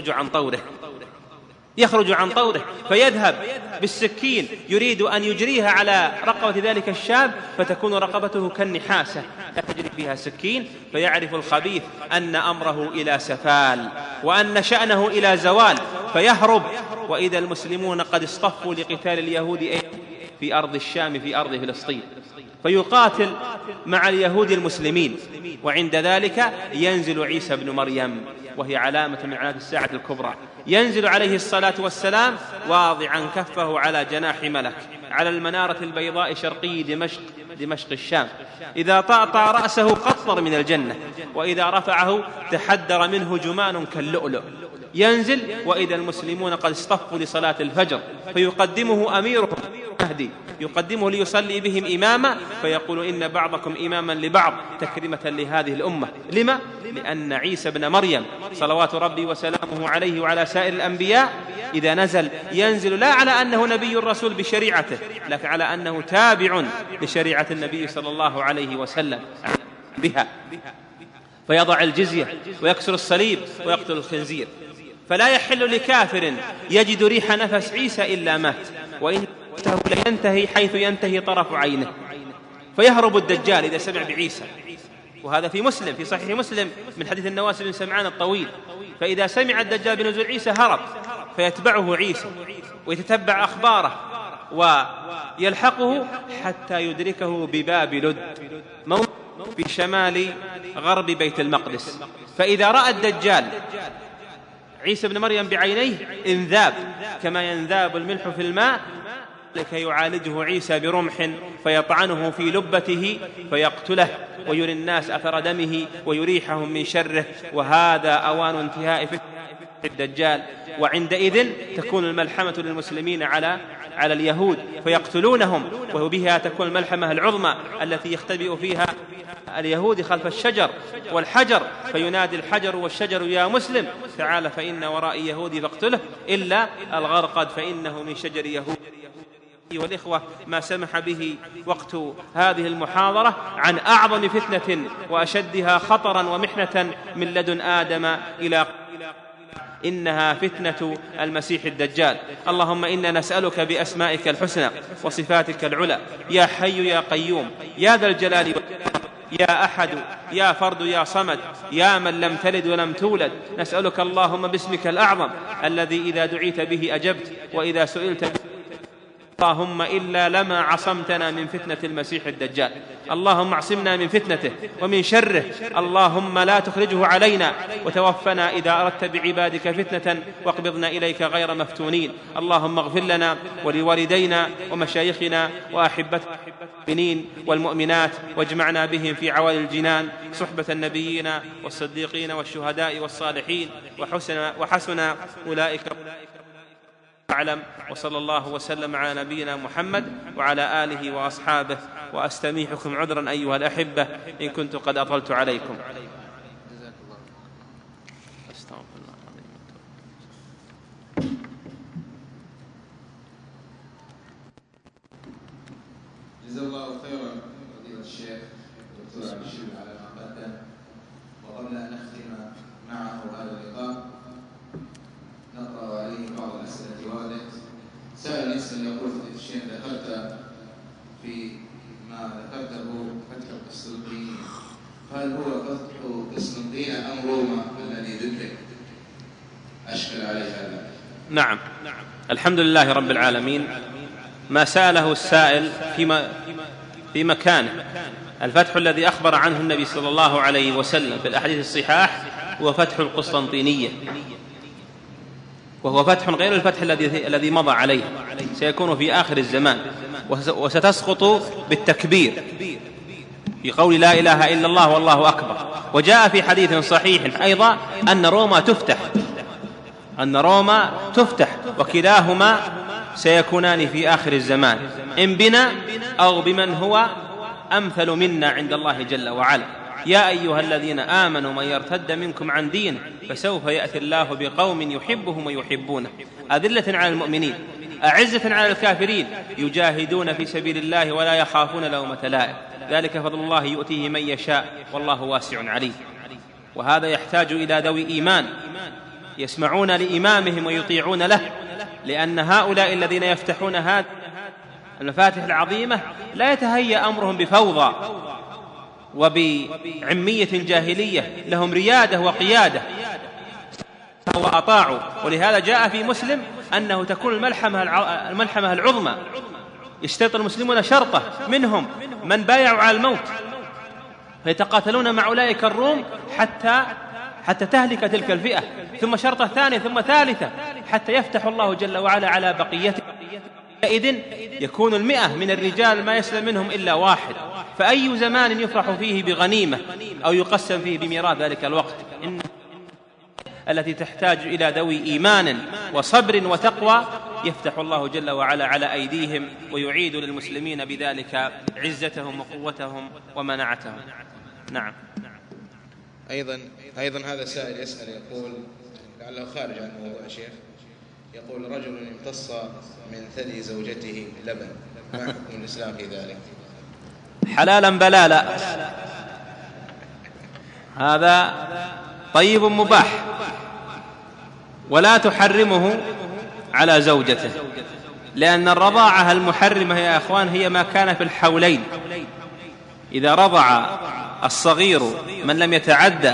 يخرج عن طوره فيذهب بالسكين يريد أن يجريها على رقبة ذلك الشاب، فتكون رقبته كالنحاسة لا تجري فيها سكين، فيعرف الخبيث أن أمره إلى سفال وأن شأنه إلى زوال فيهرب. وإذا المسلمون قد اصطفوا لقتال اليهود في أرض الشام في أرض فلسطين، فيقاتل مع اليهود المسلمين، وعند ذلك ينزل عيسى بن مريم، وهي علامة من علامات الساعة الكبرى. ينزل عليه الصلاة والسلام واضعا كفه على جناح ملك على المنارة البيضاء شرقي دمشق الشام. إذا طأطأ رأسه قطر من الجنة، وإذا رفعه تحدر منه جمان كاللؤلؤ. ينزل وإذا المسلمون قد اصطفوا لصلاة الفجر، فيقدمه أميرهم مهدي، يقدمه ليصلي بهم إماما، فيقول: إن بعضكم إماما لبعض تكريمة لهذه الأمة. لما؟ لأن عيسى بن مريم صلوات ربي وسلامه عليه وعلى سائر الأنبياء إذا ينزل لا على أنه نبي الرسول بشريعته، لكن على أنه تابع لشريعة النبي صلى الله عليه وسلم بها، فيضع الجزية ويكسر الصليب ويقتل الخنزير. فلا يحل لكافر يجد ريح نفس عيسى إلا مات، وإنه لينتهي حيث ينتهي طرف عينه. فيهرب الدجال إذا سمع بعيسى، وهذا في صحيح مسلم من حديث النواس بن سمعان الطويل. فإذا سمع الدجال بنزول عيسى هرب، فيتبعه عيسى ويتتبع أخباره ويلحقه حتى يدركه بباب لد في شمال غرب بيت المقدس. فإذا رأى الدجال عيسى بن مريم بعينيه انذاب كما ينذاب الملح في الماء، لكي يعالجه عيسى برمح فيطعنه في لبته فيقتله ويري الناس أثر دمه ويريحهم من شره. وهذا أوان انتهاء فتنة الدجال، وعندئذ تكون الملحمة للمسلمين على اليهود فيقتلونهم، وبها تكون الملحمة العظمى التي يختبئ فيها اليهود خلف الشجر والحجر، فينادي الحجر والشجر: يا مسلم تعال فإن ورائي يهودي فاقتله، إلا الغرقد فإنه من شجر يهود. والإخوة، ما سمح به وقت هذه المحاضرة عن أعظم فتنة وأشدها خطرا ومحنة من لدن آدم إلى إنها فتنة المسيح الدجال. اللهم إنا نسألك بأسمائك الحسنى وصفاتك العلى، يا حي يا قيوم يا ذا الجلال يا أحد يا فرد يا صمد يا من لم تلد ولم تولد، نسألك اللهم باسمك الأعظم الذي إذا دعيت به أجبت وإذا سئلت به اللهم إلا لما عصمتنا من فتنة المسيح الدجال. اللهم اعصمنا من فتنته ومن شره، اللهم لا تخرجه علينا، وتوفنا إذا أردت بعبادك فتنة واقبضنا إليك غير مفتونين. اللهم اغفر لنا ولوالدينا ومشايخنا وأحبة المؤمنين والمؤمنات، واجمعنا بهم في عوالي الجنان صحبة النبيين والصديقين والشهداء والصالحين، وحسن أولئك أعلم. وصلى الله وسلم على نبينا محمد وعلى آله وأصحابه، وأستميحكم عذرا أيها الأحبة إن كنت قد أطلت عليكم.
جزا الله خيرا فضيلة الشيخ الدكتور عبد الشيخ على ما قدم. وقبل أن نختم معه هذا اللقاء نقرأ عليه بعض الأسئلة واردة. سأل يسأل يقول: فضيلة الشيخ، ذكرت في ما ذكرته فتح قسطنطين، هل هو فتح قسطنطين أم روما الذي ذكر؟ أشكل عليه هذا.
نعم، الحمد لله رب العالمين. ما سأله السائل في مكانه. الفتح الذي أخبر عنه النبي صلى الله عليه وسلم في الأحاديث الصحاح هو فتح القسطنطينية، وهو فتح غير الفتح الذي مضى عليه، سيكون في آخر الزمان، وستسقط بالتكبير في قول لا إله إلا الله والله أكبر. وجاء في حديث صحيح أيضا أن روما تفتح، وكلاهما سيكونان في آخر الزمان، إن بنا أو بمن هو أمثل منا عند الله جل وعلا. يا أيها الذين آمنوا من يرتد منكم عن دينه فسوف يأتي الله بقوم يحبهم ويحبونه أذلة على المؤمنين أعزة على الكافرين يجاهدون في سبيل الله ولا يخافون لومة لائم ذلك فضل الله يؤتيه من يشاء والله واسع عليم. وهذا يحتاج إلى ذوي إيمان يسمعون لإمامهم ويطيعون له، لأن هؤلاء الذين يفتحون هذه المفاتح العظيمة لا يتهيأ أمرهم بفوضى وبعمية جاهلية، لهم ريادة وقيادة وأطاعوا. ولهذا جاء في مسلم أنه تكون الملحمة العظمى يشترط المسلمون شرطة منهم من بايعوا على الموت فيتقاتلون مع أولئك الروم حتى تهلك تلك الفئة، ثم شرطة ثانية ثم ثالثة حتى يفتح الله جل وعلا على بقيته. إذن يكون 100 من الرجال ما يسلم منهم إلا واحد، فأي زمان يفرح فيه بغنيمة أو يقسم فيه بميراث ذلك الوقت التي تحتاج إلى ذوي إيمان وصبر وتقوى يفتح الله جل وعلا على أيديهم ويعيد للمسلمين بذلك عزتهم وقوتهم ومناعتهم. نعم.
أيضا هذا سائل يسأل يقول لعله خارج عن الموضوع شيخ، يقول رجل امتص من ثدي زوجته لبن، ما حكم الإسلام في ذلك؟
حلالا بلالا، هذا طيب مباح ولا تحرمه على زوجته، لأن الرضاعة المحرمة يا أخوان هي ما كان في الحولين. إذا رضع الصغير من لم يتعدى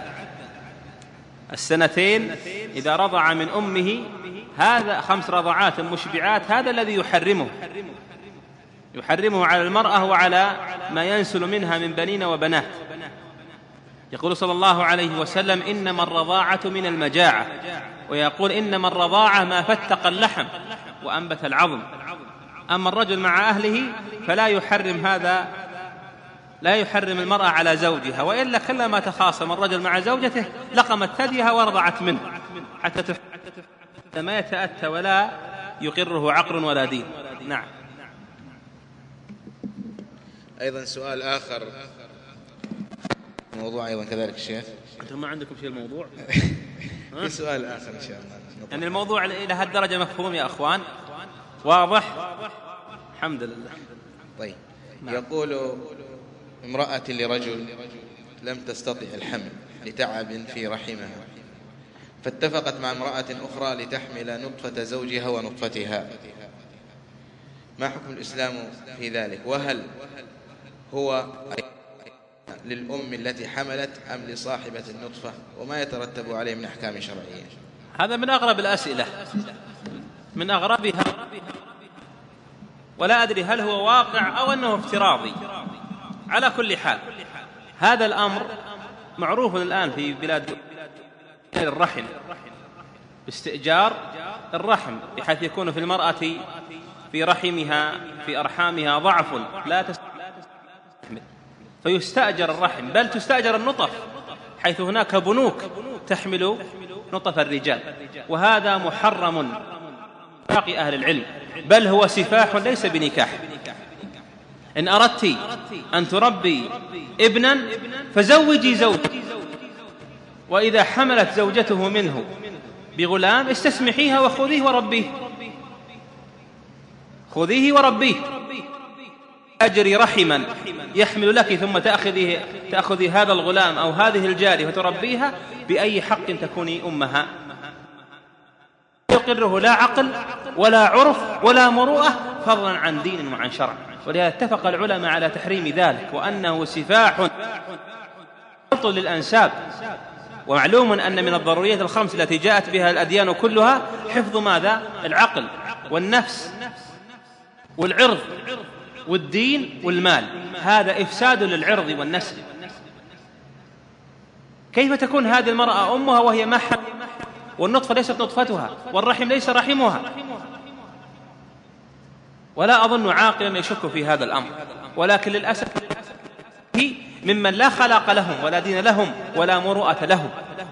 2 إذا رضع من أمه هذا 5 رضعات مشبعات، هذا الذي يحرمه على المرأة وعلى ما ينسل منها من بنين وبنات. يقول صلى الله عليه وسلم إنما الرضاعة من المجاعة، ويقول إنما الرضاعة ما فتق اللحم وأنبت العظم. أما الرجل مع أهله فلا يحرم هذا، لا يحرم المرأة على زوجها، وإلا كلما تخاصم الرجل مع زوجته لقمت ثديها ورضعت منه حتى ما يتأتى ولا يقره عقل ولا دين. نعم.
أيضا سؤال آخر، موضوع أيضا كذلك الشيخ،
أنتم ما عندكم شيء الموضوع؟
في سؤال آخر إن شاء الله.
يعني الموضوع إلى هالدرجة مفهوم يا أخوان؟ واضح؟ الحمد لله.
طيب. نعم. يقول امرأة لرجل لم تستطع الحمل لتعب في رحمها، فاتفقت مع امرأة أخرى لتحمل نطفة زوجها ونطفتها، ما حكم الإسلام في ذلك؟ وهل هو للأم التي حملت أم لصاحبة النطفة؟ وما يترتب عليه من أحكام شرعية؟
هذا من أغرب الأسئلة، من أغربها، ولا أدري هل هو واقع أو أنه افتراضي. على كل حال هذا الأمر معروف الآن في بلاد الرحم، باستئجار الرحم، بحيث يكون في المرأة في رحمها في أرحامها ضعف لا تستحمل فيستأجر الرحم، بل تستأجر النطف، حيث هناك بنوك تحمل نطف الرجال، وهذا محرم باقي أهل العلم، بل هو سفاح ليس بنكاح. إن أردت أن تربي ابنا فزوجي زوجك، وإذا حملت زوجته منه بغلام استسمحيها وخذيه وربيه، خذيه وربيه. أجري رحما يحمل لك ثم تأخذي هذا الغلام أو هذه الجارية وتربيها بأي حق تكوني أمها. يقره لا عقل ولا عرف ولا مروءة فضلا عن دين وعن شرع، ولهذا اتفق العلماء على تحريم ذلك، وأنه سفاح للأنساب. ومعلوم أن من الضروريات الخمس التي جاءت بها الأديان كلها حفظ ماذا؟ العقل والنفس والعرض والدين والمال، هذا إفساد للعرض والنسل. كيف تكون هذه المرأة أمها وهي محم، والنطفة ليست نطفتها، والرحم ليس رحمها؟ ولا أظن عاقلا يشك في هذا الأمر، ولكن للأسف ممن لا خلاق لهم ولا دين لهم ولا مروءة لهم.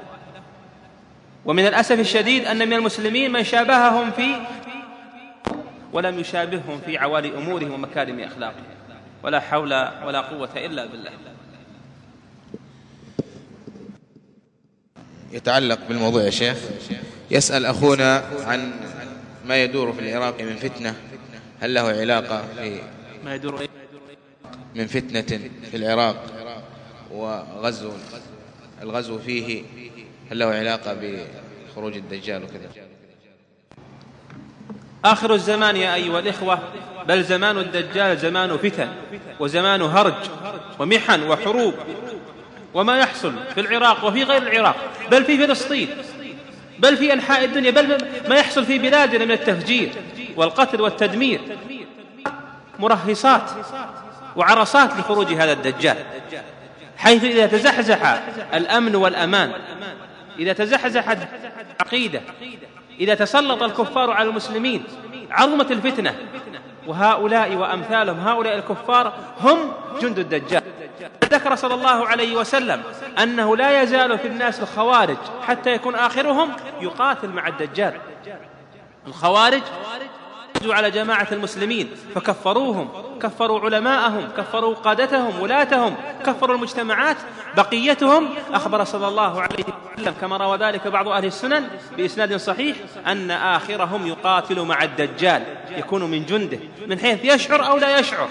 ومن الأسف الشديد أن من المسلمين من شابههم في ولم يشابههم في عوالي أمورهم ومكارم أخلاقهم، ولا حول ولا قوة إلا بالله.
يتعلق بالموضوع يا شيخ. يسأل أخونا عن ما يدور في العراق من فتنة، هل له علاقة
ما يدور
من فتنة في العراق والغزو فيه، هل له علاقة بخروج الدجال وكذا؟
آخر الزمان يا أيها الإخوة، بل زمان الدجال زمان فتن وزمان هرج ومحن وحروب، وما يحصل في العراق وفي غير العراق، بل في فلسطين، بل في أنحاء الدنيا، بل ما يحصل في بلادنا من التفجير والقتل والتدمير مرهصات وعرصات لخروج هذا الدجال، حيث إذا تزحزح الأمن والأمان، إذا تزحزح العقيدة، إذا تسلط الكفار على المسلمين عظمت الفتنة. وهؤلاء وأمثالهم هؤلاء الكفار هم جند الدجال. ذكر صلى الله عليه وسلم أنه لا يزال في الناس الخوارج حتى يكون آخرهم يقاتل مع الدجال. الخوارج على جماعة المسلمين فكفروهم، كفروا علماءهم، كفروا قادتهم، ولاتهم، كفروا المجتمعات. بقيتهم أخبر صلى الله عليه وسلم كما روى ذلك بعض أهل السنن بإسناد صحيح أن آخرهم يقاتل مع الدجال، يكون من جنده من حيث يشعر أو لا يشعر.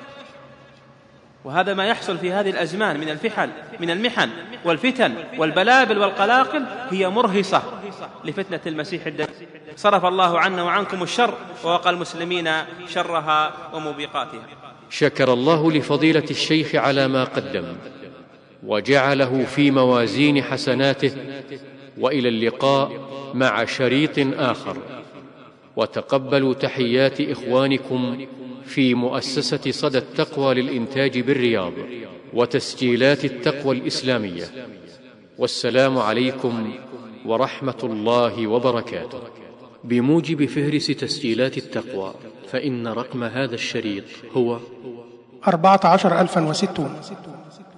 وهذا ما يحصل في هذه الأزمان من المحن والفتن والبلابل والقلاقل، هي مرهصة لفتنة المسيح الدجال. صرف الله عنا وعنكم الشر ووقى المسلمين شرها وموبقاتها.
شكر الله لفضيلة الشيخ على ما قدم وجعله في موازين حسناته، وإلى اللقاء مع شريط آخر. وتقبلوا تحيات إخوانكم في مؤسسة صدى التقوى للإنتاج بالرياض وتسجيلات التقوى الإسلامية. والسلام عليكم ورحمة الله وبركاته. بموجب فهرس تسجيلات التقوى، فإن رقم هذا الشريط هو
14060.